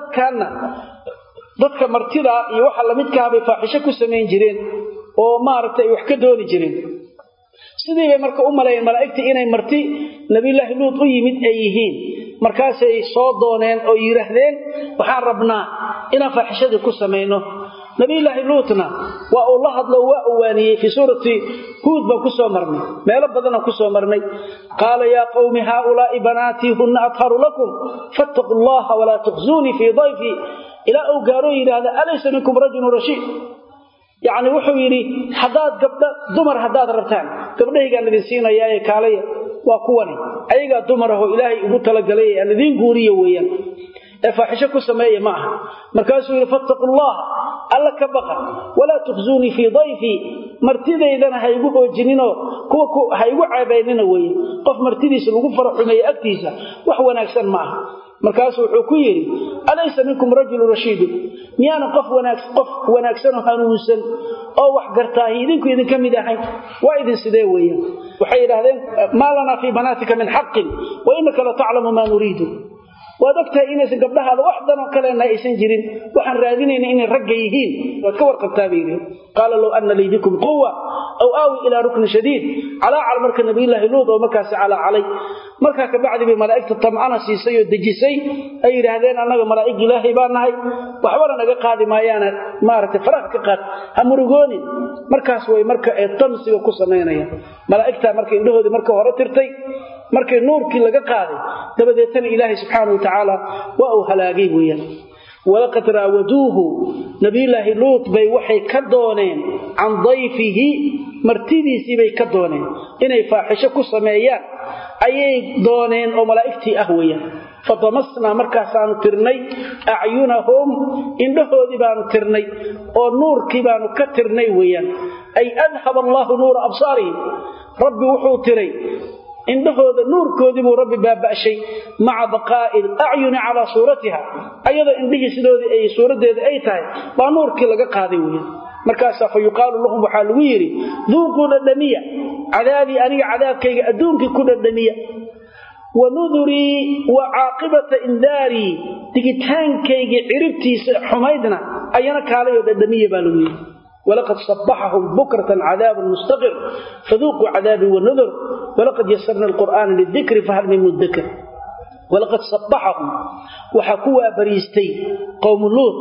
dadka martida iyo waxa la midka ah bay faaxisho ku sameeyeen jireen oo maartay wax ka dooni jireen sidii bay marka u maleeyeen malaa'iktii inay marti nabiyilaahi luut u yimid ay yihiin markaas ay soo dooneen oo yiraahdeen waxaan rabnaa inaan faaxishada ku sameeyno nabi ilaahi luutna waa uu la hadlo waa owaaniyay fi suurati hud ba ku soo marnay meelo badan ku soo marnay qaala ya qawmi haula'i banati hunna atharu lakum fattaqullaha wa la tukhzuni fi dhayfi ila aw gaaro yiraahdo alaysa minkum rajulun rashid يعني wuxuu yiri hadaad gabdha dumar hadaad rabtaan gabdhayga idin siinayay kaalaya waa kuwan ayaga dumar ah oo ilaahay ugu tala galay aan idin guuriyo weeyaan faaxisho ku sameeyay ma aha markaas uu fattaqullaah alla ka baqa wala tukhzuni fi dhayfi martideedana ha igu hoojinino kuwa ha igu caabeynina weeyaan qof martidiisa lagu faraxumeeyo agtiisa wax wanaagsan ma aha markaas wuxuu ku yiri alaysa minkum rajulun rashid miyana qof wanaagsan oo hanuunsan oo wax gartaa idinku idin kamid ahay waa idin sidee weeyaan waxay yiraahdeen ma lana fi banatika min haqqin wa innaka la ta'lamu ma nuridu wadagta inaysan gabdhahaada wax dan oo kale aysan jirin waxaan raadinaynaa inay rag yihiin oo ka warqabtaa biirin qala law anna lidikum quwwa aw awi ila rukn shadid ala marka nabi ilaahi luud oo markaas ala calay marka ka bacdi bi malaa'ikta tam'ana siisay oo dajisay ay yiraahdeen anaga malaa'ig ilaahi baa nahay waxba naga qaadi maayaan maartay farax ka qaad hamurugooni markaas way marka ay tamsiga ku sameynayaan malaa'ikta marka indhoodi marka hore tirtay markay nuurkii laga qaaday dabadeetana ilaahi subhanahu wa ta'ala waa uu halaagay weeyaan walaqad raawaduhu nabiillahi luut bay waxay ka dooneen an dayfihi martidiisi bay ka dooneen inay faaxisho ku sameeyaan ayay dooneen oo malaa'iktii ah weeyaan fatamasna markaas aanu tirnay a'yunahum indhoodi baanu tirnay oo nuurkii baanu ka tirnay weeyaan ay adhaba Allahu nuur absaarihim rabbi wuxuu tiray indhahooda nuurkoodii buu rabbi baabashay maca baqaa'il a'yun ala suratiha ayada indhihi sidoodii ay suuradeeda ay tahay baa nuurkii laga qaaday weeyaan markaas fa yuqaalu lahum waxa lagu yiri duuqu dadamiya cadaabi aniga cadaabkayga adduunkii ku dadamiya wa nuduri wa aaqibata indari digitaankayga ciribtiisa xumaydna ayana kaalayo dadamiya baa lagu yiri ولقد صبحهم بكرة عذاب مستقر فذوقوا عذابي والنذر ولقد يسرنا القرآن للذكر فهل من مدكر ولقد صبحهم وحكوا بريستي قوم لوط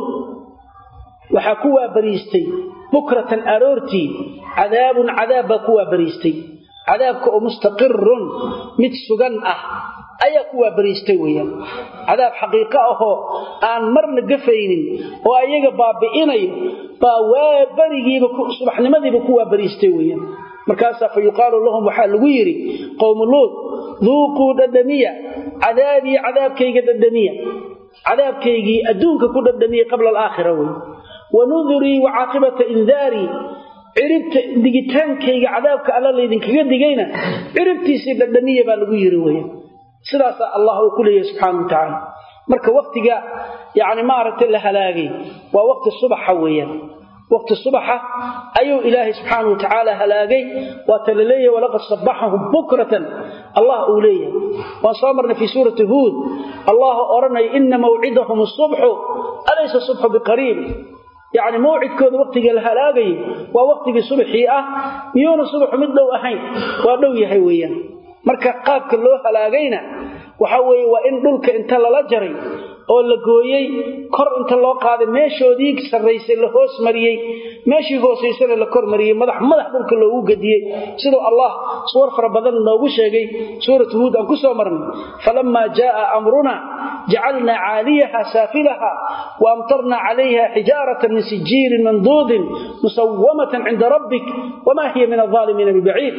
وحكوا بريستي بكرة أرورتي عذاب كوا بريستي عذابك مستقر متسغن أي كوا بريستي ويا عذاب حقيقة aan marna gafaynin oo ayaga baabi'inay waa barigiiba subaxnimadiiba kuwa bariistay weeyaan markaas fa yuqaalu lahum waxa lagu yiri qawm luut dhuuqu dadamiya cadaabkayga dadamiya cadaabkaygi adduunka ku dadamiya qabla al-aakhirah wa nudhuri wa aaqibata indari ciribta digitaankayga cadaabka alla leedin kaga digayna ciribtiisa dadamiya baa lagu yiri weeyaan sidaas Allah uu kuleeyay subhanahu wa ta'ala marka waqtiga yaani maaragtay la halaagay waa waqti subaxa weeyaan waqti subaxa ayuu ilaahi subhanahu wa ta'ala halaagay wa talaleeya walaqad sabbahahum bukratan Allah uu leeyahay wa saamarna fi surati hud Allah oranay inna maw'idahum as-subh alaysa as-subh biqarib يعني موعدكooda waqtiga la halaagay waa waqtiga subaxii ah miyuuna subax mid dhow ahayn waa dhow yahay weeyaan marka qaabka loo halaagayna waxa weeye waa in dhulka inta la jaray oo la gooyay kor inta loo qaaday meeshoodii sareysay la hoos mariyay meeshii hooseysana la kor mariyay madax dhulka loogu gadiyay sidoo Allah suur fara badan noogu sheegay suuratu hud aan ku soo marnay falamma jaa amruna ja'alna 'aliyaha safilaha wa amtarna 'alayha hijaratan min sijilin mandud musawwamatan 'inda rabbik wama hiya min adh-dhalimin biba'id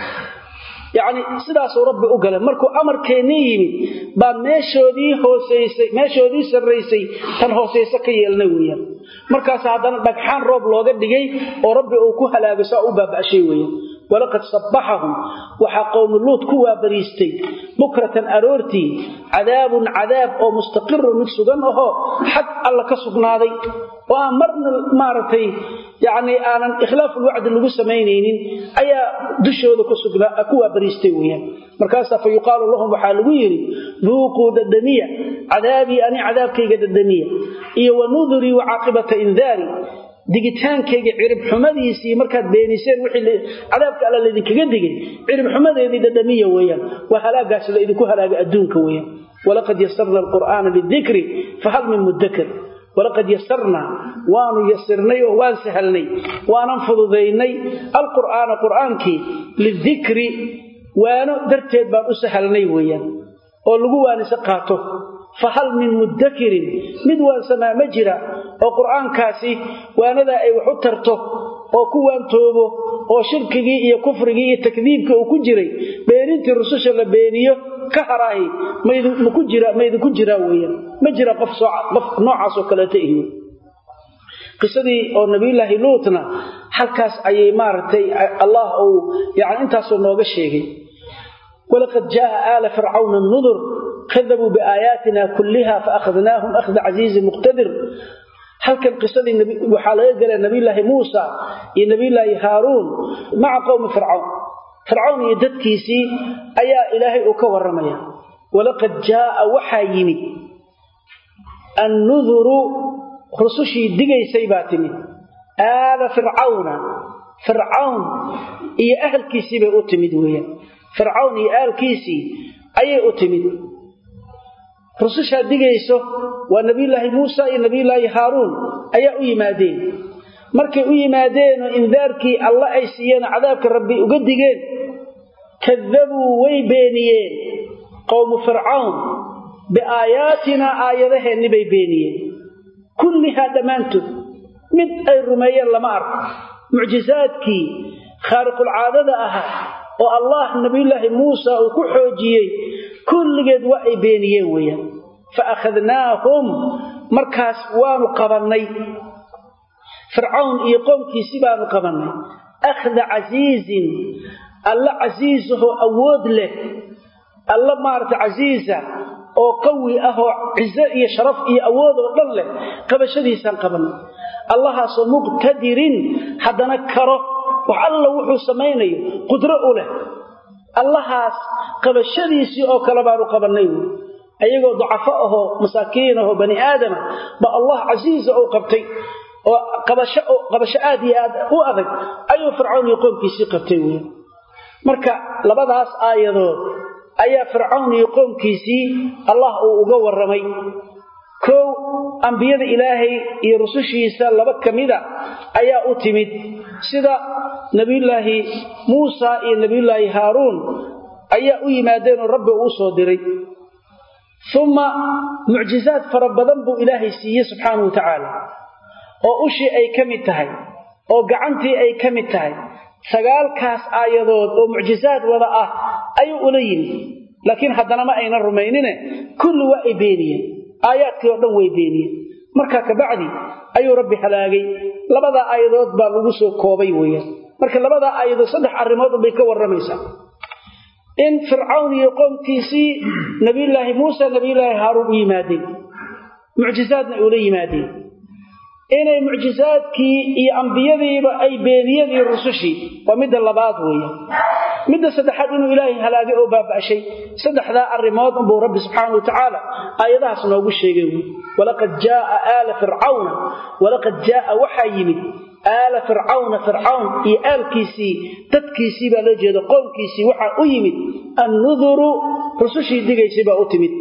يعني sidaas oo rabbi u galay markuu amarkeeni yimid baa meeshoodii sareysay tan hooseysa ka yeelnay weeyaan markaas hadana dhagxaan roob looga dhigay oo rabbi uu ku halaagay u baabashay weeyaan walaqad sabbahum waxa qawm luut kuwa bariistay bukratan aroorti cadaab oo mustaqir mid sugan oo xaq alla ka sugnaaday waa marna maartay يعني aanan ikhlaaf wacd lagu sameeyneenin ayaa dushooda ku sugnaa kuwa bariistay weeyaan markaas fa yuqaalu lahum waxa lagu yiri dhuuqu dadamiya cadaabi ani cadaabkayga dadamiya iyo wanuduri wa aaqibata indari digitaankayga cirib xumadiisii markaad beeniseen wixii cadaabka alla leedin kaga digay cirib xumadeedii dadamiya weeyaan wa halaagaas la idinku halaaga adduunka weeyaan walaqad yassarna alqur'ana lidhikri fahal min mudakkir walaqad yasarna waanu yasirnay oo waan sahalnay waanan fududaynay alqur'aana qur'aankii lidikri waano darteed baan u sahalnay weeyaan oo lagu waanisa qaato fahal min mudakirin mid waan samaa ma jira oo qur'aankaasi waanada ay wax u tarto oo ku waantoobo oo shirkigii iyo kufrigii iyo takdiibka uu ku jiray beenintii rususha la beeniyo ka haraahi maydu ku jira weeyaan ma jira qof noocaas oo kale tahay qisadii oo nabiyullaahi luutna halkaas ayay maartay Allah oo intaas nooga sheegay walaqad jaa aala fir'auna an-nudhur كذبوا بآياتنا كلها فأخذناهم أخذ عزيز مقتدر هل كان قصة النبي وحالة قال نبي الله موسى نبي الله هارون مع قوم فرعون يدد كيسي أيا إلهي أكور رميا ولقد جاء وحيني النذر خصوشي دقي سيباتني آل فرعون أهل كيسي بأتمد ويا فرعون آل كيسي أي أتمد rususha digayso waa nabiyullaahi Muusa iyo nabiyullaahi Haaruun ayaa u yimaadeen markay u yimaadeen indaarkii Allah ay siiyeen cadaabka rabbi uga digeen kadabu way beeniyeen qowm fir'aun biaayatina aayadaheeni bay beeniyeen kulliha damaantu mid ay rumeeyeen lama arko mucjizaadkii khaariqul caadada aha oo Allah nabiyullaahi Muusa uu ku xoojiyay kulligeed waa ay beeniyeen weeyaan فأخذناهم مركز وانو قبني فرعون يقومكيسي بانو قبني أخذ عزيز الله عزيزه أود له الله مارت عزيزة أو قوي أهو عزاء شرف أود وضله قبشدي سان قبني الله مقتدر حتى نكره وحله وحو سميني قدره له الله قبشدي سي أو كلبانو قبني ayagoo ducafo ah masaakiin ah bani aadam ba Allah aziz oo qabtay oo qabasho aad iyo aad u adag ayuu fircoon iyo qoomkiisii qabtay weey marka labadaas aayadood ayaa fircoon iyo qoomkiisii Allah uu uga waramay koo anbiyada Ilaahay iyo rusushiisa laba kamida ayaa u timid sida nabiyullaahi Muusa iyo nabiyullaahi Haaruun ayaa u yimaadeen oo Rabbi uu soo diray ثم معجزات فربضن بو إلهي سيئ سبحانه وتعالى وأشي أي كمتهي وقعنتي أي كمتهي سقال كاس آيادود ومعجزات وضعه أي أولين لكن حدنا ما أين الرمينين كل وقت بيني آيات كيوردن ويبيني مركا كبعدي أي ربي حلاقي لبدا آيادود بالغسو كوبي ويا مركا لبدا آيادود صدح الرماد بيكور رميسا إن فرعون يقوم كيسي نبي الله موسى نبي الله هارون يمادين معجزاتنا أولي يمادين إن معجزات كي أنبياء أي بينية الرسوشي ومدى اللباد ويا مدى سدحات إنه إلهي هلاقي أو باب شيء سدح ذا الرماد أبو رب سبحانه وتعالى آياتها سنوب الشيء ولقد جاء آل فرعون ولقد جاء وحيمي آل فرعون آل كيسي تدكيسي بلجد قوم كيسي وحا أيمد النذر رسوشي ديكيسي بأتمد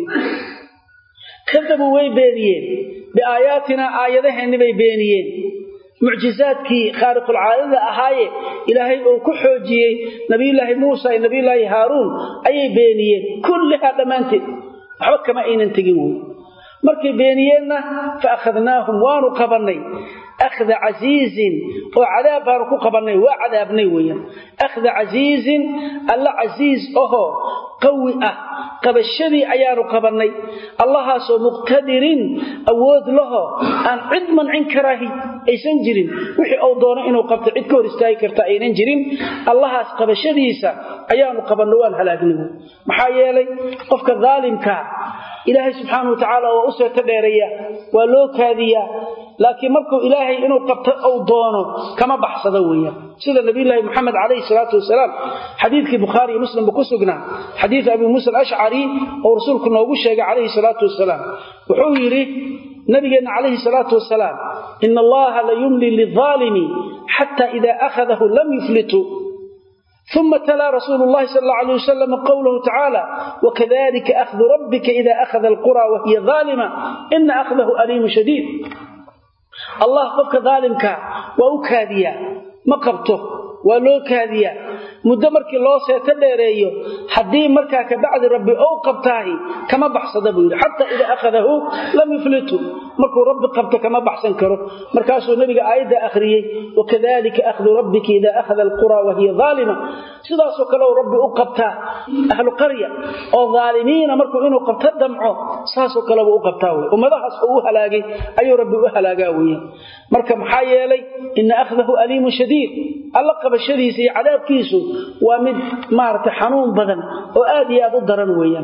كذبوا ويبينيين بآياتنا آياتهن بيبينيين معجزات كي خارق العادة أهاية إلهي أو كحوجي نبي الله موسى نبي الله هارون أي بينيين كلها دمانتين حوك ما إين انتقمون مركي بينينا فأخذناهم وانو قبرني أخذ عزيز وعذاب هاركو قبرني وعذابني ويا أخذ عزيز الله عزيز قوي قبشدي أيانو قبرني الله سو مقتدر أود له أن عد من عن كراهي أي سنجرين وحي أو دونا إنو قبت عد كور استايكرتا أي ننجرين الله قبشديسا أيانو قبرنوان هلاقنه محايالي قفك الظالم كا إلهي سبحانه وتعالى وأسوة ديرية ولو كاذية لكن مركو إلهي إنه قبت أو دونه كما بحث ذوية سيدة نبي الله محمد عليه الصلاة والسلام حديث البخاري مسلم بكسقنا حديث أبي موسى الأشعري ورسولك النوبوشة عليه الصلاة والسلام وحويري نبينا عليه الصلاة والسلام إن الله لا يملي للظالم حتى إذا أخذه لم يفلته ثم تلا رسول الله صلى الله عليه وسلم قوله تعالى وكذلك أخذ ربك إذا أخذ القرى وهي ظالمة إن أخذه أليم شديد الله قفك ظالمك وأكاذيا مقبته ولو كاذيا مدمرك الله سيتديريه حدي مركا كبعد ربي أو قبتاه كما بحصد بيقول حتى إذا أخذه لم يفلته مركو ربي قبته كما بحسن كره مركاسو نبي آية آخرية وكذلك أخذ ربك إذا أخذ القرى وهي ظالمة سداسو كلو ربي أو قبتاه أهل قرية أو ظالمين مركو إنه قبته دمعه ساسو كلو أو قبتاه وماذا حسوه هلاقي أي ربي هلاقاوية مركا محايا لي إن أخذه أليم شديد الله قبشديس عذاب كيسو ومن مارت حنون بدن وآدي أضدرن ويان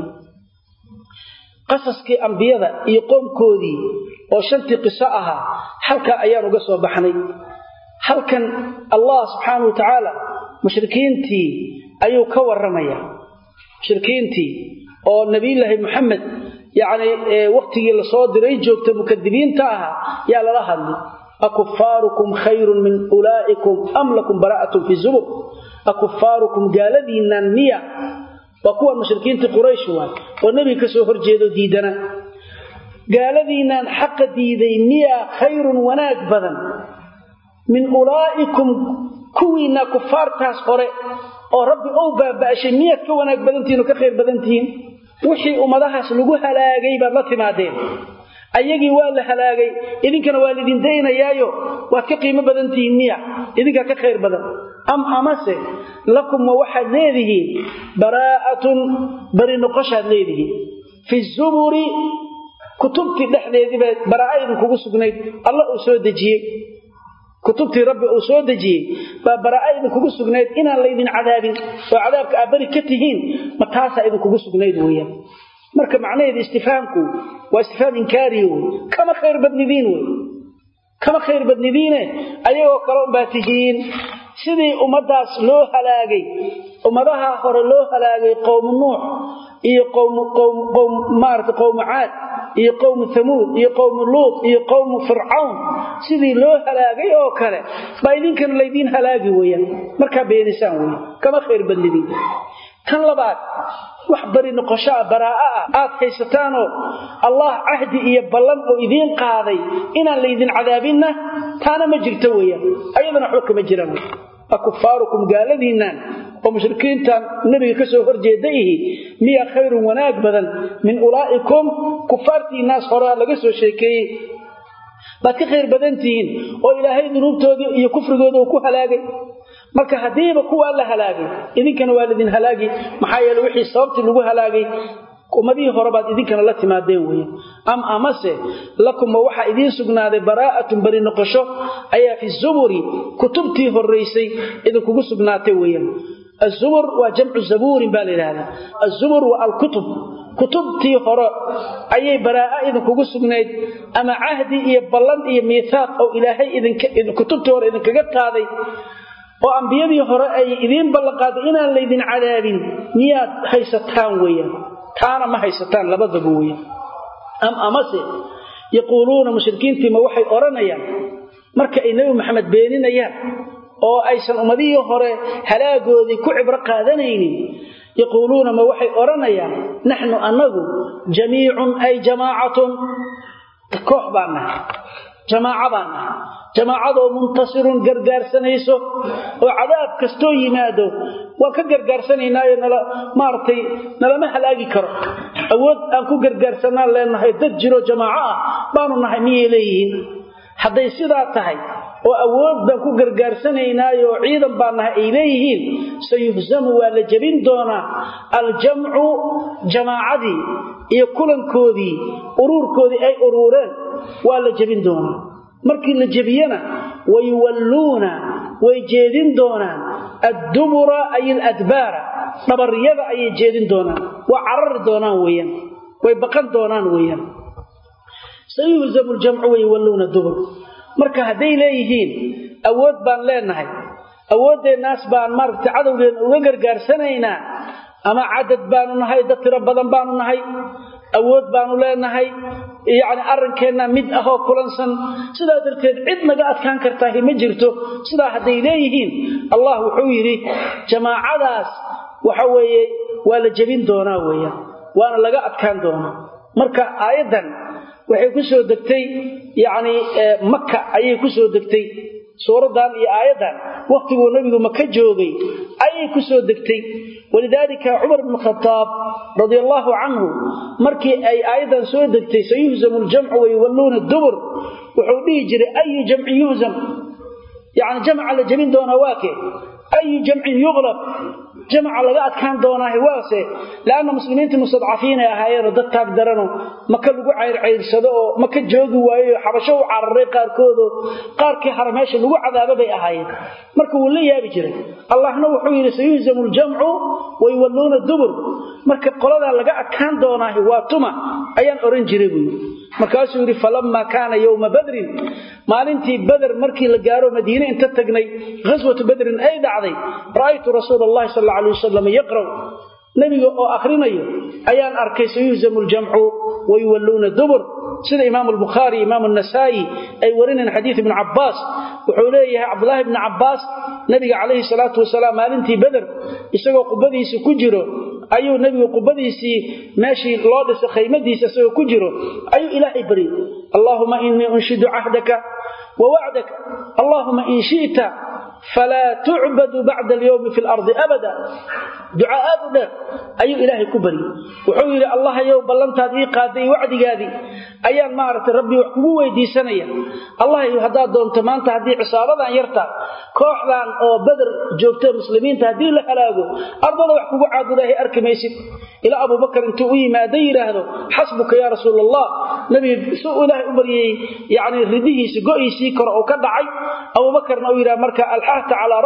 قصصك أنبياء يقوم كودي وشنت قصاءها حلقة أيام قصوا بحني حلقا الله سبحانه وتعالى مشركينتي أيو كور رميا مشركينتي أو نبي الله محمد يعني وقت يلصاد ريجوك مكذبين تاها يا لله أكفاركم خير من أولئكم أم لكم براءة في الزبر أكفاركم قالذين النية وقوة المشركين قريش والنبي كسوهر جيدو ديدنا قالذين حق ديدين نية خير وناك بدن من أولئكم كوينا كفار تاسقري أو ربي أو بأشي نية كوناك بدنتين وكخير بدنتين وحي أمدهاس لقوها لا يجيب الله تمادين ayagii waa la halaagay idinkana waa idin deynayaayo waa ka qiimo badantiin niya idinka ka khayr badan amase lakum wa waxad leedihiin baraa'atun bari noqoshaad leedihiin fi zuburi kutubti dhexdeedii baraa'a idin kugu sugnayd Allah uu soo dejiyay kutubti rabbi uu soo dejiyay baraa'a idin kugu sugnayd inaan la idin cadaabin oo cadaabka abari ka tihiin ma taasa idin kugu sugnayd weeyaan marka macnaheedu istifhaamku waa istifhaam inkaariyo kama khayr badnidiin kama khayr badnidiine ayagoo kala baatihiin sidii ummadaas loo halaagay ummadaha hore loo halaagay qowm nuux iyo qowm maarta qowm aad iyo qowm thamud iyo qowm luut iyo qowm fir'aun sidii loo halaagay oo kale ba idinkan leedin halaagi weeyaan marka beenisaan weeyaan kama khayr badnidiin kan labaad wax bari noqoshaa baraa'a aad haysataano Allah ahdi iyo ballan oo idin qaaday inaan la idin cadaabinna taana ma jirto weeyaan ayadana xukuma jiraan akufaarukum gaaladiinan oo mushrikiintan nabiga ka soo horjeeday miya khayrun wanaag badan min ulaikum kufaartii naas hore laga soo sheekeeyay baad ka khayr badantiin oo ilaahay dunuubtoodii iyo kufrigooda uu ku halaagay marka hadiiba kuwa la halaagay idinkana waalidin halaagay maxaa yeelay wixii sababti lagu halaagay umadii hore baad idinkana la timaadeen weeyaan amase lakum waxa idin sugnaaday baraa'atun bari noqosho ayaa fi zuburi kutubtii horeysay idin kugu sugnaatay weeyaan الزبر وجمع زبور بالهذا الزبر والكتب كتبتي هره اي براءه اذا كوغو سغنيد اما عهدي iyo ballan iyo miisaaq oo ilaahay idin kutubtii hore idin kaga qaaday oo anbiyadii hore ay idin ballan qaaday inaan la idin cadaabin niyaad haysataan weeyaan taana ma haysataan labadaba weeyaan amase yaquluuna mushrikiintii ma waxay oranayaan marka ay nabi maxamed beeninayaan oo aysan umadii hore halaagoodii ku cibro qaadanaynin yaquluuna ma waxay oranayaan nahnu anagu jamii'un ay jamaa'atun kooxbana jamaacado muntasirun gargaarsanayso oo cadaab kasto yimaado waa ka gargaarsanaynaay maartay nalama halaagi karo awood aan ku gargaarsanaa leenahay dad jiro jamaaca baanu nahay miyeeleeyeen haday sidaa tahay oo awood baan ku gargaarsanaynaay oo ciidan baan nahay ay leeyihiin sayuhzamu wala jabin doona aljam'u jamaacadi iyo kulankoodii ururkoodii ay urureen wala jabin doona markii la jabiyana way walluuna way jeedin doonaan ad-dubura ay al-adbara dabariyada ay jeedin doonaan wa carar doonaan weeyaan way baqan doonaan weeyaan sayuhzamu al-jam'u way walluuna ad-dubur marka haday leeyihiin awood baan leenahay awoodee naas baan marti cadawgeen uga gargaarsanaynaa ama cadad baanu nahay dad tiro badan baanu nahay awood baanu leenahay yaani arrinkeena mid ahoo kulansan sida darteed cid naga adkaan kartaa ma jirto sida haday leeyihiin الله وحويري جماعة داس وحوي ولا جبين دونا ويا وأنا لقى أتكان دونا مركا أيضا waxay ku soo degtay yaani Makka ayay ku soo degtay suuradan iyo aayadan waqtigu nabigu Makka joogay ayay ku soo degtay walidaalika Umar ibn Khattab radiyallahu anhu markii ay aayadan soo degtay sayuhzamul jam'u wa yawalluna ad-dubur wuxuu dhihi jiray ay jam'i yuhzam yaani jam'a la jabin doona waake ay jam'i yughlab جمع لغا أدكان دوناه واسه لأن المسلمين المستضعفين أهايين ضد تاقدرانو مكا لغو عير سدو مكا جوغو وايو حبشو عرري قاركودو قاركي حرميش لغو عذابه بي أهايين مركا ولي يابي جري الله نوحوه سيهزم الجمع ويولون الدبر مركا قلدا لغا أدكان دوناه واتما أيان أورين جريبو مركاسو يري فلما كان يوم بدر مالنتي بدر مركي لغارو مدينة انت تقني غزوة بدر أي دعضي رأيت رسول الله صلى الله عليه وسلم يقرأ نبي آخرين أيان أركي سيهزم الجمع ويولون الدبر سيد إمام البخاري إمام النسائي أي ورين حديث ابن عباس وحوليه عبد الله بن عباس نبي عليه الصلاة والسلام مالنتي بدر يساقوا قبضيس كجرو أيو نبي قبضيس ماشي لادس خيمديس يساقوا كجرو أيو إلهي بري اللهم إني أنشد عهدك ووعدك اللهم إن شئت فلا تعبد بعد اليوم في الأرض أبدا دعاء ده أي إلهي كبري وحويل الله يوم بلنت هذه قادي وعدي هذه أيام مارت ربي وحبوه دي سنية الله يهداد دون تمان تهدي عصابة يرتع كوحدان أو بدر جوكتين مسلمين تهدي لحلاقه أرضا وحبوه عاد الله أركميسي إلى أبو بكر انتوئي ما دير هذا حسبك يا رسول الله نبي سوء الله أمري يعني رديه سقوئي سيكر أو كدعي أبو بكر نويرا مركا الحاهت على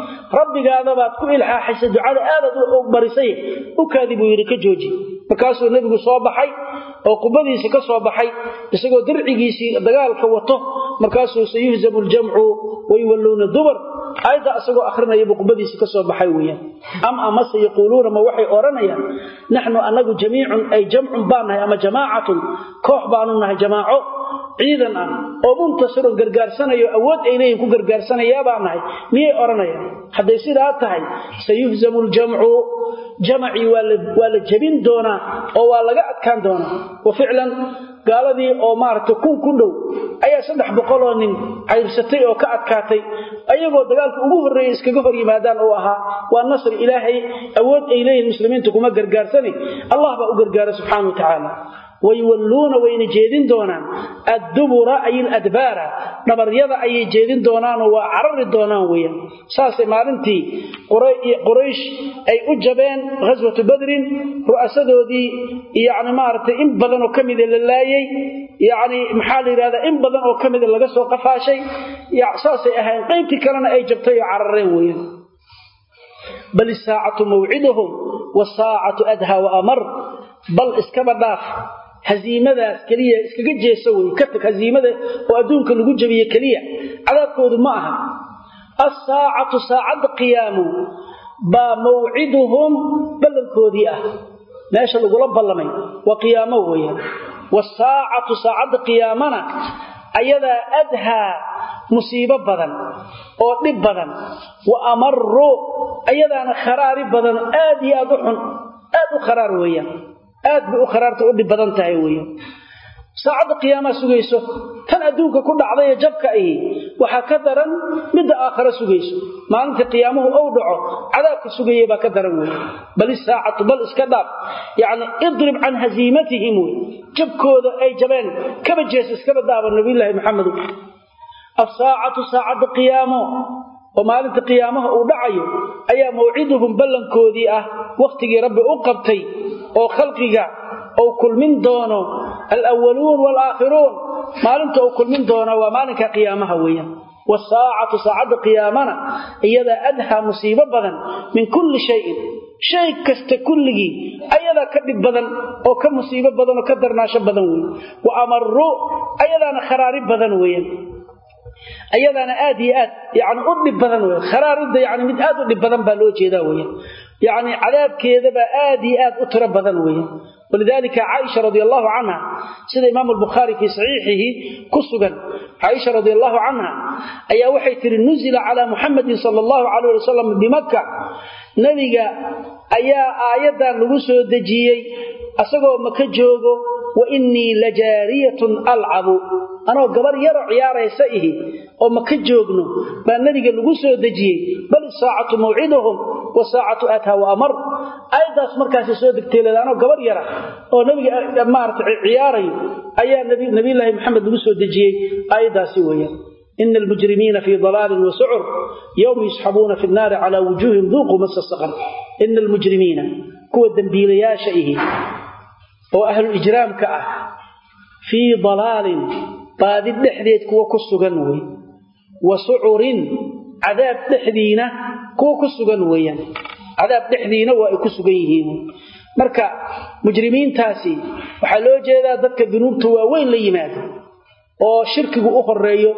ربك هذا باتكو إلحا حيث دعاء آلة أكبرسيه وكاذبوا يريك جوجي فكاسوا النبي صوابحي أو قبضيسي كصوابحي يساقوا درعيسي دقالك وطه مركاسوا سيهزم الجمع ويولون الدبر أيضا أساقوا أخرنا يبقوا قبضيسي كصوابحي ويا أما سيقولون ما وحي أورانيا نحن أنه جميع أي جمع بانها أما جماعة كوح بانونها جماعة ciidan ah oo muntasiro gargaarsanayo awood ay leeyihiin ku gargaarsanaya baanahay miyay oranayaan haday sidaa tahay sayuhzamul jam'u jam'i wala jabin doona oo waa laga adkaan doona oo ficlan gaaladii oo maarto ku dhow ayaa 300 oo nin cayrsatay oo ka adkaatay ayagoo dagaalka ugu horeeyay iskaga hor yimaadaan oo ahaa waa nasr ilaahay awood ay leeyihiin muslimiintu kuma gargaarsani allah baa u gargaara subhanahu wa ta'ala ويولون وين جيدين دونان الدبر أي الأدبار نبريض أي جيدين دونان وعرر دونان ويا ساسي مالنتي قريش أي أجبين غزوة بدر رؤسده دي يعني مارت إن بدن وكمد لله يعني محالي هذا إن بدن وكمد لقصه قفاشي يعني ساسي أهين قيمتي كلنا أي جبتي عررين ويا بل الساعة موعدهم والساعة أدهى وأمر بل اسكبداف هزيمadaas kaliya iskaga jeeso way ka tag hasiimada oo adduunka lagu jabiyo kaliya cadaabkoodu ma aha as-saa'atu saa'ad qiyaamu ba maw'iduhum balankoodi ah meesha lagu la ballamay wa qiyaamo weeyaan was-saa'atu saa'ad qiyaamana ayada adha musiibo badan oo dhib badan wa amarru ayadana kharaari badan aad iyo aad u kharaar weeyaan aad bu kharaarta u dhib badan tahay weeyo saacada qiyaama sugayso tan adduunka ku dhacday jabka ay waxa ka daran mid aakhira sugayso maalinta qiyaamuhu oo dhaco cadaabka sugayay ba ka daran weeyo bal saacatu bal iska dhaaf yaani idrib an hazimatihim jabkooda ay jabeen kaba jees iska badaaba nabiyullaahi maxamed as-saacatu saacada qiyaamo ومالنت قيامه او دحايو ايا موعدهم بلنكودي وقتي ربي او قبتي او خلقيغا او كل من دونه الاولون والاخرون مالنت او كل من دونه ومالك قيامها ويا والساعه ساعه قيامنا ايذا ادها مصيبه بدن من كل شيء كست كلغي ايذا كدب بدن او كمصيبه بدن او كدرناشه بدن وي وامروا ايذا خراري بدن وي ayadana aad iyo aad yaani u dhib badan way kharaarida yaani mid aad u dhib badan baa loo jeedaa way yaani cadaabkeeda ba aad iyo aad u tiro badan way ولذلك عائشة رضي الله عنها سيد إمام البخاري في صحيحه كسغا عائشة رضي الله عنها أي وحيت نزل على محمد صلى الله عليه وسلم بمكة نبي أي آيادا لغسو دجيي أسقو مكة جوغو وإني لجارية ألعب أنا قبر يرى عيارة يسائه ومكة جوغنو بأن نبي لغسو دجيي بل الساعة موعدهم وساعة أتها وأمر أيضا مركز سودك تيلا أنا قبر يرى ونبي مارت عياري أي نبي الله محمد لغسو دجيي أيضا سويا إن المجرمين في ضلال وسعر يوم يسحبون في النار على وجوههم ذوقوا مس السقر إن المجرمين كو الدنبيليا شيء وأهل الإجرام كأه في ضلال بعد الدحديد كو كسغنوي وسعر عذاب دحدينا كو كسغنويا عذاب دحدينا waa ku sugan yihiin marka mujrimiin taasi waxa loo jeedaa dadka dunuubta waaweyn la yimaado oo shirkigu u horeeyo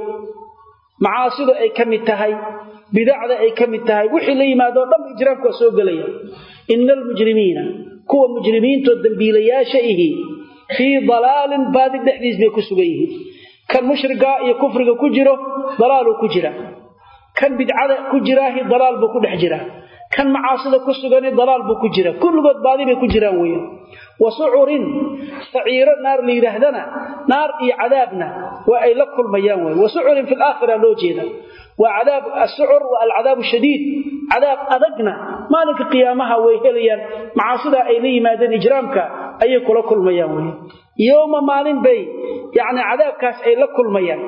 macaasida ay kamid tahay bidacda ay kamid tahay wixii la yimaado dhan ijraamku soo galaya innal mujrimiina kuwa mujrimiinto dambiilayaasha ihi fi dalalin baadi dhaxdiis bay ku sugan yihiin kan mushriga iyo kufriga ku jiro dalaalu ku jira kan bidcada ku jiraahi dalaal buu ku dhex jira kan macaasida ku sugan dalaal buu ku jira kulligood baadi bay ku jiraan weeyaan wasuurin sa'iira naar liirahdana naar iyo cadaabna waa ay la kulmayaan weey wasuurin fil aakhirah loo jeeda wa cadaab as-su'ur wa al-cadaab shadiid cadaab adagna maalinka qiyaamaha way helayaan macaasida ay la yimaadeen ijraamka ay kula kulmayaan weey yooma maalin bay yaani cadaabkaas ay la kulmayaan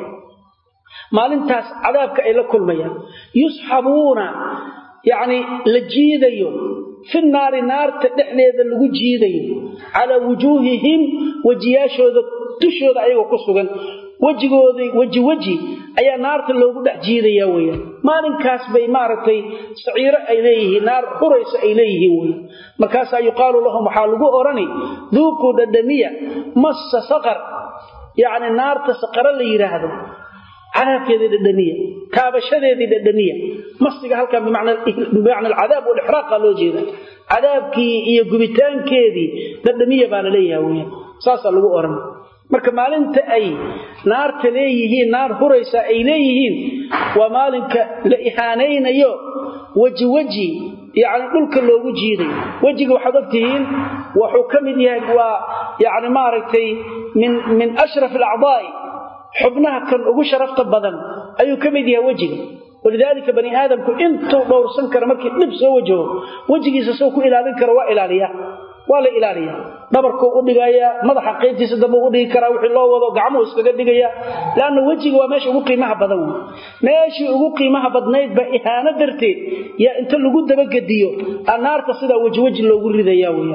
maalintaas cadaabka ay la kulmayaan yusxabuuna يعني لجيديو في النار نار تدخليدا لوو جيديو على وجوههم وجياشودا تشودا ايغو كسغان وجيغودي وجي ايا نارتا لوو دخجيديا ويا مالنكاس باي مارتي سعيره اي ليهي نار خريس اي ليهي ويا markaas ay qaalo lahum waxa lagu orani duuqu dadamiya mas saqar yaani naarta saqara la yiraahdo عذابكيدي ددميه كابشديدي ددميه مسيغا halka بمعنى العذاب والاحراق loo jeeda cadaabkii iyo gubitaankeedii dadamiye baan leeyahay saasa lagu oran marka maalinta ay naarta leeyihiin naar huraysa ay leeyihiin waa maalinka la ihaanaynayo waji yaani dhulka loogu jiiday wajiga waxa ogtihiin wuxuu kamid yahay waa yaani maaragtay min ashraf al-a'daa'i xubnaha kan ugu sharafta badan ayuu kamid yahay wajiga walidaalika bani aadamku intuu dhowrsan karo markii dib soo wajaho wajigiisa soo ku ilaalin karo waa la ilaaliya dhabarku u dhigaya madaxa qaybtiisa daba u dhigi kara wixii loo wado gacmuhu iskaga dhigaya laana wajiga waa meesha ugu qiimaha badan meeshii ugu qiimaha badnayd ba ihaana darteed ya inta lagu daba gadiyo anaarta sida waji loogu ridaya weeyo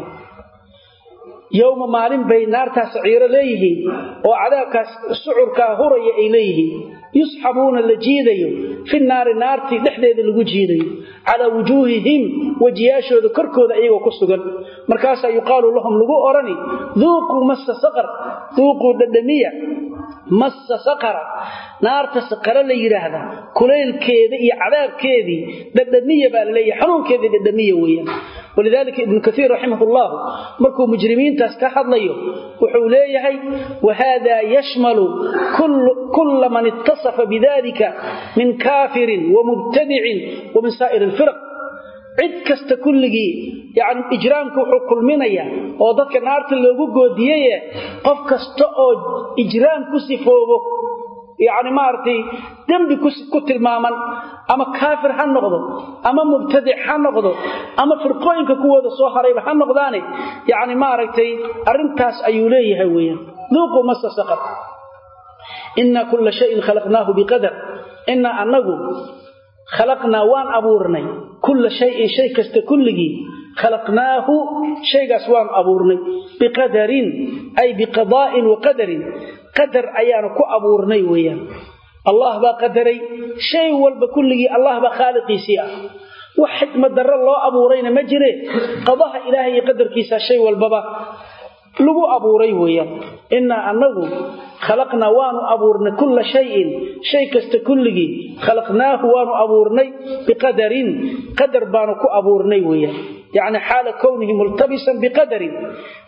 يوم مالين بين نار تسعير ليه وعذابك سعرك هري إليه يسحبون اللجيدي في النار نارتي لحديد اللجيدي على وجوههم وجياشو ذكركو ذا وكسوغا مركاسا يقال لهم لغو أرني ذوقوا مس سقر ذوقوا ددمية مس سقر نار تسقر لي هذا كليل كيدي عذاب كيدي ددمية باللي حنون كيدي ددمية ويا ولذلك ابن كثير رحمه الله مركو مجرمين تسكحض ليه وحوليه وهذا يشمل كل من اتصف بذلك من كافر ومبتدع ومن سائر الفرق عد كست كلغي يعني اجرامك وحكل منيا oo dadka naarta loogu goodiyay qof kasta oo ijraam ku sifoobo يعني maartay dambi ku tilmaaman ama kaafir ha noqdo ama mubtadic ha noqdo ama firqooyinka kuwada soo harayba ha noqdaane yani maartay arintaas ayuu leeyahay weeyaan duuqu masasaqat inna kull shay'in khalaqnahu biqadar inna annagu khalaqna waan abuurnay kull shay'in shay kasta kulligi khalaqnahu shaygaas waan abuurnay biqadarin ay biqada'in wa qadarin qadar ayaanu ku abuurnay weeyaan الله با قدري شيء والبا كلغي الله با خالقيسي wax xikmad darro loo abuurayna ma jire qadaha ilaahay qadarkiisa shay walbaba lagu abuuray weeyaan inna annagu khalaqna waanu abuurnay kull shay'in shay kasta kulligi khalaqnaahu waanu abuurnay biqadarin qadar baanu ku abuurnay weeyaan يعني حال كونه ملتبسا بقدر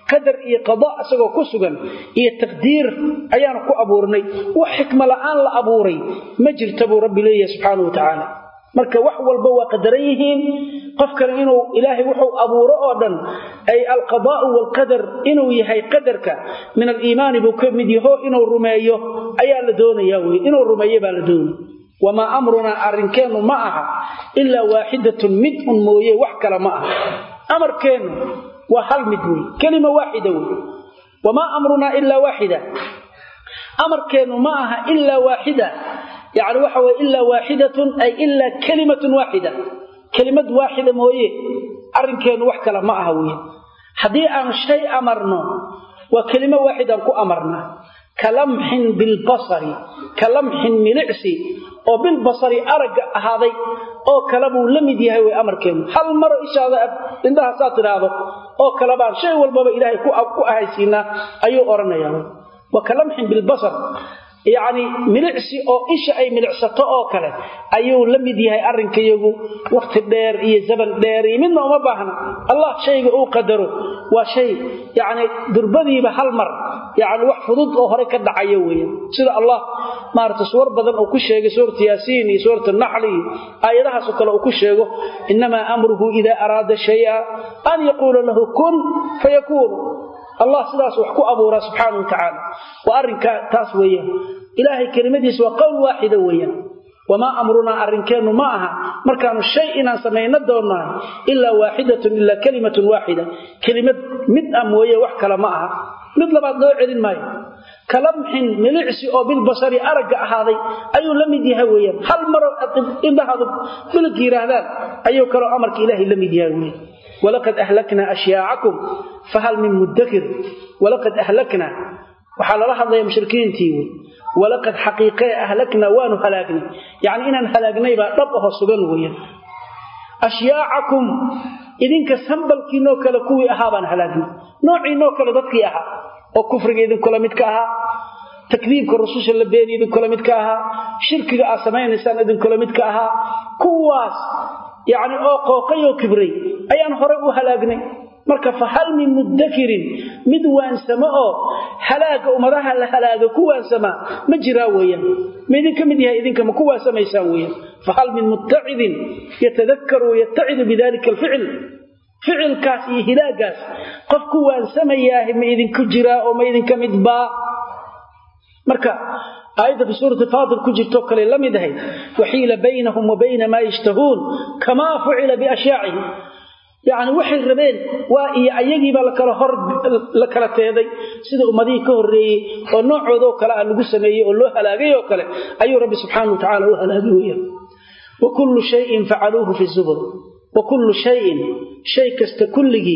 qadar iyo qada asagoo ku sugan iyo taqdiir ayaan ku abuurnay wax xikma la'aan la abuuray ma jirto buu rabbi leeyahay subhanahu wa ta'ala marka wax walba waa qadaran yihiin qofkan inuu ilaahay wuxuu abuuro oo dhan ay alqadaa wal qadar inuu yahay qadarka min al-iimaan buu ka mid yahay inuu rumeeyo ayaa la doonayaa inuu rumeeyo baa la doonayaa wama amruna arrinkeenu ma aha illa waahidatun midun mooyee wax kala ma aha amarkeenu waa hal mid weey kalima waahida weey wama amruna illa waahida amarkeenu ma aha illa waahida يعني وحوى إلا واحدة أي إلا كلمة واحدة كلمة واحدة موية أرنكين وحكلا ما أهوية حديثا شيء أمرنا وكلمة واحدة أمرنا كلمح بالبصر كلمح ملعسي وبالبصر أرق هذا أو كلمه لم يديه أمركين هل مرة إشاء عندها ساتر هذا أو كلمان شيء والبابا إلهي كو أهيسينا أيو أرنا يعني وكلمح بالبصر يعني ملعسي او ايش اي ملعسته او كله ايو لميد yahay arinkayagu waqti dheer iyo zaman dheer midna uma baahna Allah shayga uu qadaro waa shay yani durbadiiba hal mar yani wax fudud oo hore ka dhacayo weeyaan sida Allah maarta suwar badan oo ku sheegay suurta yaasiin iyo suurta nahl aayadahaas oo kale uu ku sheego inma amruhu idha arada shay'a an yaqula lahu kun fayakun الله سلاس وحكو أبورا سبحانه وتعالى وأرنك تاس ويا إلهي كلمتي سوى قول واحد ويا وما أمرنا أرنكان معها مركان الشيء سمينا دورنا إلا واحدة إلا كلمة واحدة كلمة مدأم ويا وحكلا معها مثل بعض نوع الماء كلمح ملعسي أو بالبصر أرجع هذا أيو لم يديها ويا هل مرة إن هذا بالجيران أيو كلام أمرك إلهي لم يديها ويا ولقد أهلكنا أشياعكم فهل من مدكر ولقد أهلكنا وحال لحظة يا مشركين تيوي ولقد حقيقة أهلكنا وانو هلاكنا يعني إننا هلاكنا يبقى ربها الصبان ويا أشياعكم إذن كسنبل كي نوكا لكوي أهابان هلاكنا نوعي نوكا لددكي أها وكفر إذن كل متكاها تكذيبك الرسول اللبين إذن كل متكاها شركك آسمين إنسان إذن كل متكاها كواس يعني قوقي وكبري أيان هرب هلاكني marka fahal min muddakirin mid waan samao halaaga umadaha la halaaga kuwaan sama ma jira weeyaan midin kamid yahay idinka ma kuwaan sameeysan weeyaan fahal min mutta'idin yatadhakkaru yatta'idu bidalika alfi'l fi'l kaas iyo hilaagaas qof kuwaan sameeyahay ma idin ku jira oo ma idin kamid ba marka آية في سورة فاطر كجرتو كلي لمدهي وحيل بينهم وبين ما يشتهون كما فعل بأشياعهم يعني وحي الربين وإي أيجي لكلا تيدي سيد أمدي كهري ونوع ذو كلا اللقسمي والله هلاقي وكلا أي رب سبحانه وتعالى وهلاقي وكل شيء فعلوه في الزبر وكل شيء كستكله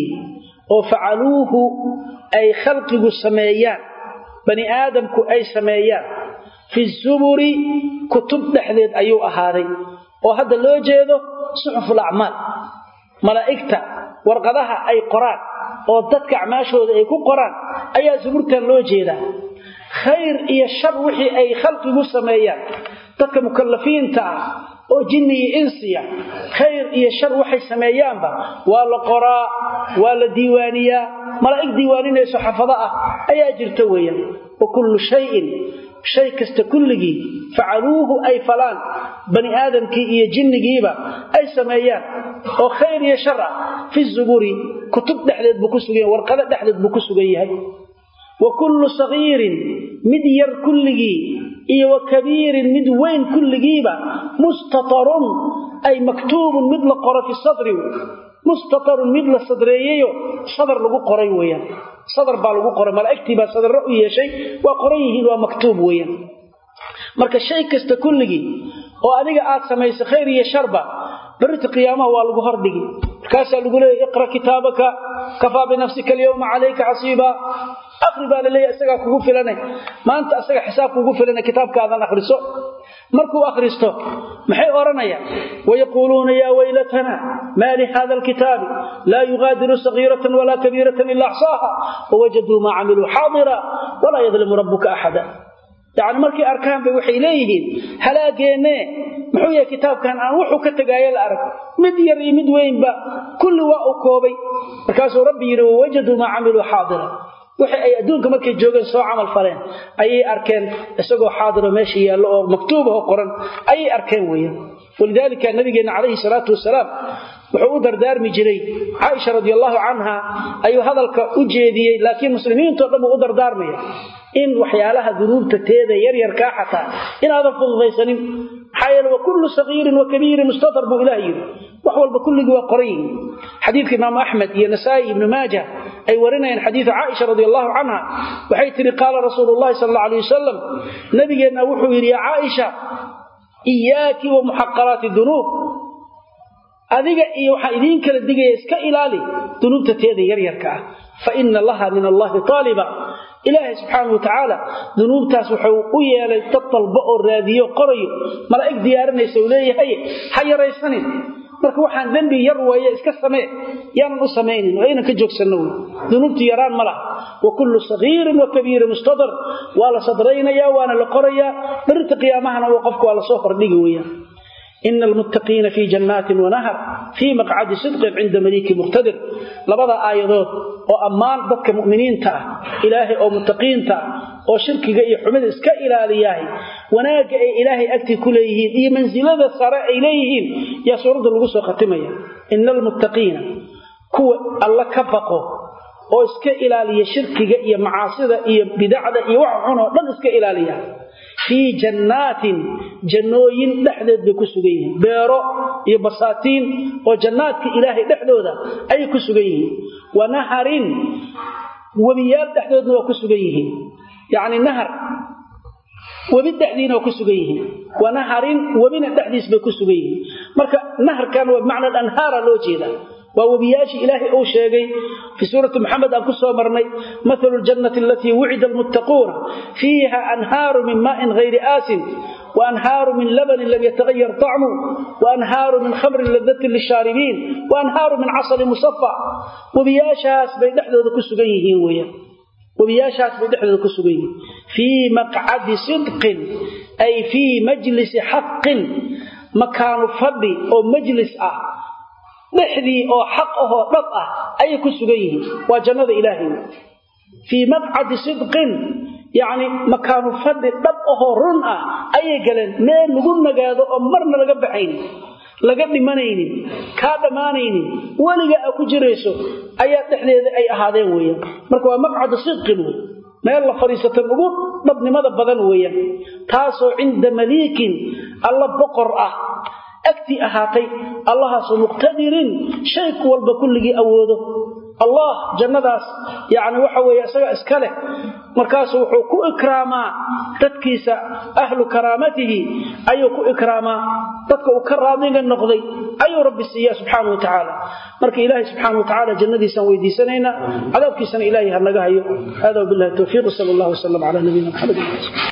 وفعلوه أي خلقه السمايان بني آدم أي سمايان في الزبر كتب دحديد أيو أهاري وهذا لو جيده صحف الأعمال ملائكته ورقدها أي قرآن وددك أعماشود أي قرآن أي زبرتان لو جيده خير إيا الشر وحي أي خلق سمايان ددك مكلفين تاع أو جني إنسيا خير إيا الشر وحي سمايان با ولا قراء ولا ديوانية ملائك ديوانين صحفظاء أي أجرتويا وكل شيء كستكله فعلوه أي فلان بني آدم كي يجن جيبا أي سمايان أو خير يشرع في الزبور كتب دحلت بكسوغيه ورقدة دحلت بكسوغيه وكل صغير مدير كله وكبير مدوين كل جيبا مستطر أي مكتوب مثل قرى في الصدر مستطر مثل صدريه صدر لغو قري ويا صدر با لغو قري ملائكتي با صدر رؤيه شيء وقريه ومكتوب ويا marka shay kasta kulligi oo adiga aad sameeyay khayr iyo sharba barta qiyaamaha waa lagu hordhigi kaas lagu leeyahay iqra kitaabaka kafa bi nafsika al-yawma alayka hasiba akhri baa leeyahay isaga kugu filanay maanta isaga xisaab kugu filanay kitaabkaadan akhriso markuu akhristo maxay oranayaan wayaquluna ya waylatana ma li hadha al-kitab la yughadiru saghiratan wala kabiratan illa ahsaha wajadu ma amilu hadira wala yadhlimu rabbuka ahada يعني markii arkaan bay waxay leeyihiin halaageene muxuu yahay kitaabkan aan wuxuu ka tagay la arag mid yar iyo mid weynba kulli waa u koobay markaas rabbi yiri wajadu ma amilu hadira wixii ay adduunka markay joogeen soo amal faleen ayay arkeen isagoo xaadiro meesha yaalo oo maktuub ah qoran ayay arkeen weeyaan walidaalika nabigeena kaleey salaatu wasalaam wuxuu u dardaarmi jiray Aisha radhiyallahu anha ayuu hadalka u jeediyay laakiin muslimiintu dhan u dardaarmaya in waxyaalaha dunuubta teeda yar yar ka xataa inaad fududaysanin xayal wa kullu sagiirin wa kabiirin mustatar bu ilaahi wax walba kulligu waa qoray xadiidka imaam ahmed iyo nasaa'i ibn maajah ay warinayaan xadiis Aisha radhiyallahu anha waxay tiri qaala rasuulullaahi sallallahu alayhi wasallam nabigeena wuxuu yiri Aisha iyaaki wa muhaqqarati dunub adiga iyo waxa idin kala digay iska ilaali dunuubta teeda yar yarka fa inna laha min allahi taliba ilaahi subhanahu wa ta'ala dunuubtaas wuxuu u yeelay dad talba oo raadiyo qorayo malaa'ig diyaarinayso leeyahay ha yaraysanin marka waxaan dambi yar weeye iska samee yaan u sameeynin oo ayna ka joogsano dunuubti yaraan mala wa kullu saghiirin wa kabiirin mustadar wala sadraynaya waana la qoraya birta qiyaamahana waa qofku wala soo hordhigi weeyaan إن المتقين في جنات ونهر في مقعد صدق عند مليك مقتدر لبدا آيادود oo amaan dadka muuminiinta ilaahay oo muttaqiinta oo shirkiga iyo xumida iska ilaaliyahay wanaaga ay ilaahay agti ku leeyihiin iyo manzilada sare ay leeyihiin ya suurada lagu soo qatimaya innal muttaqiina kuwa alla ka baqo oo iska ilaaliya shirkiga iyo macaasida iyo bidacda iyo wax xun oo dhan iska ilaaliya في جنات جنوين دحدد بكسغين بيرو iyo basaatiin oo jannaadka ilaahay dhaxdooda ay ku sugan yihiin wanaharin wabiyaal dhaxdooda waa ku sugan yihiin yaani nahar wabi dhaxdiina ku sugan yihiin wanaharin wabina dhaxdiis bay ku sugan yihiin marka naharkan waa macna anhaara loo jeeda ووبياش إلهي أو شيء في سورة محمد أن كسو مرني مثل الجنة التي وعد المتقون فيها أنهار من ماء غير آسن وأنهار من لبن لم يتغير طعمه وأنهار من خمر لذة للشاربين وأنهار من عسل مصفى وبياشاس بين أحد كسوغيه ويا وبياشاس بين أحد كسوغيه في مقعد صدق أي في مجلس حق مكان فضي أو مجلس dhexdii oo xaq ah oo dhab ah ay ku sugan yihiin waa jannada ilaahay fi maq'ad sidqin yaani makaanu fadhi dhab ah oo run ah ay galeen meel lagu nagaado oo marna laga baxayn laga dhimanaynin ka dhamaanaynin waliga ku jireyso ayaa dhexdeeda ay ahaadeen weeyaan marka waa maq'ad sidqin meel la fariisatan ugu dhabnimada badan weeyaan taasoo inda malikin alla boqor ah أكتي أهاتي الله سمقتدرين شيء والبكلي أوده الله جنداس يعني وحوي يسقى إسكاله مركاسه وحكو إكراما تتكيس أهل كرامته أيكو إكراما تتكو كرامين النقضي أي رب السياء سبحانه وتعالى مرك إلهي سبحانه وتعالى جندي سنوي دي سنين عذابك سنة إلهي هنقاه هذا وبالله التوفيق صلى الله وسلم على نبينا محمد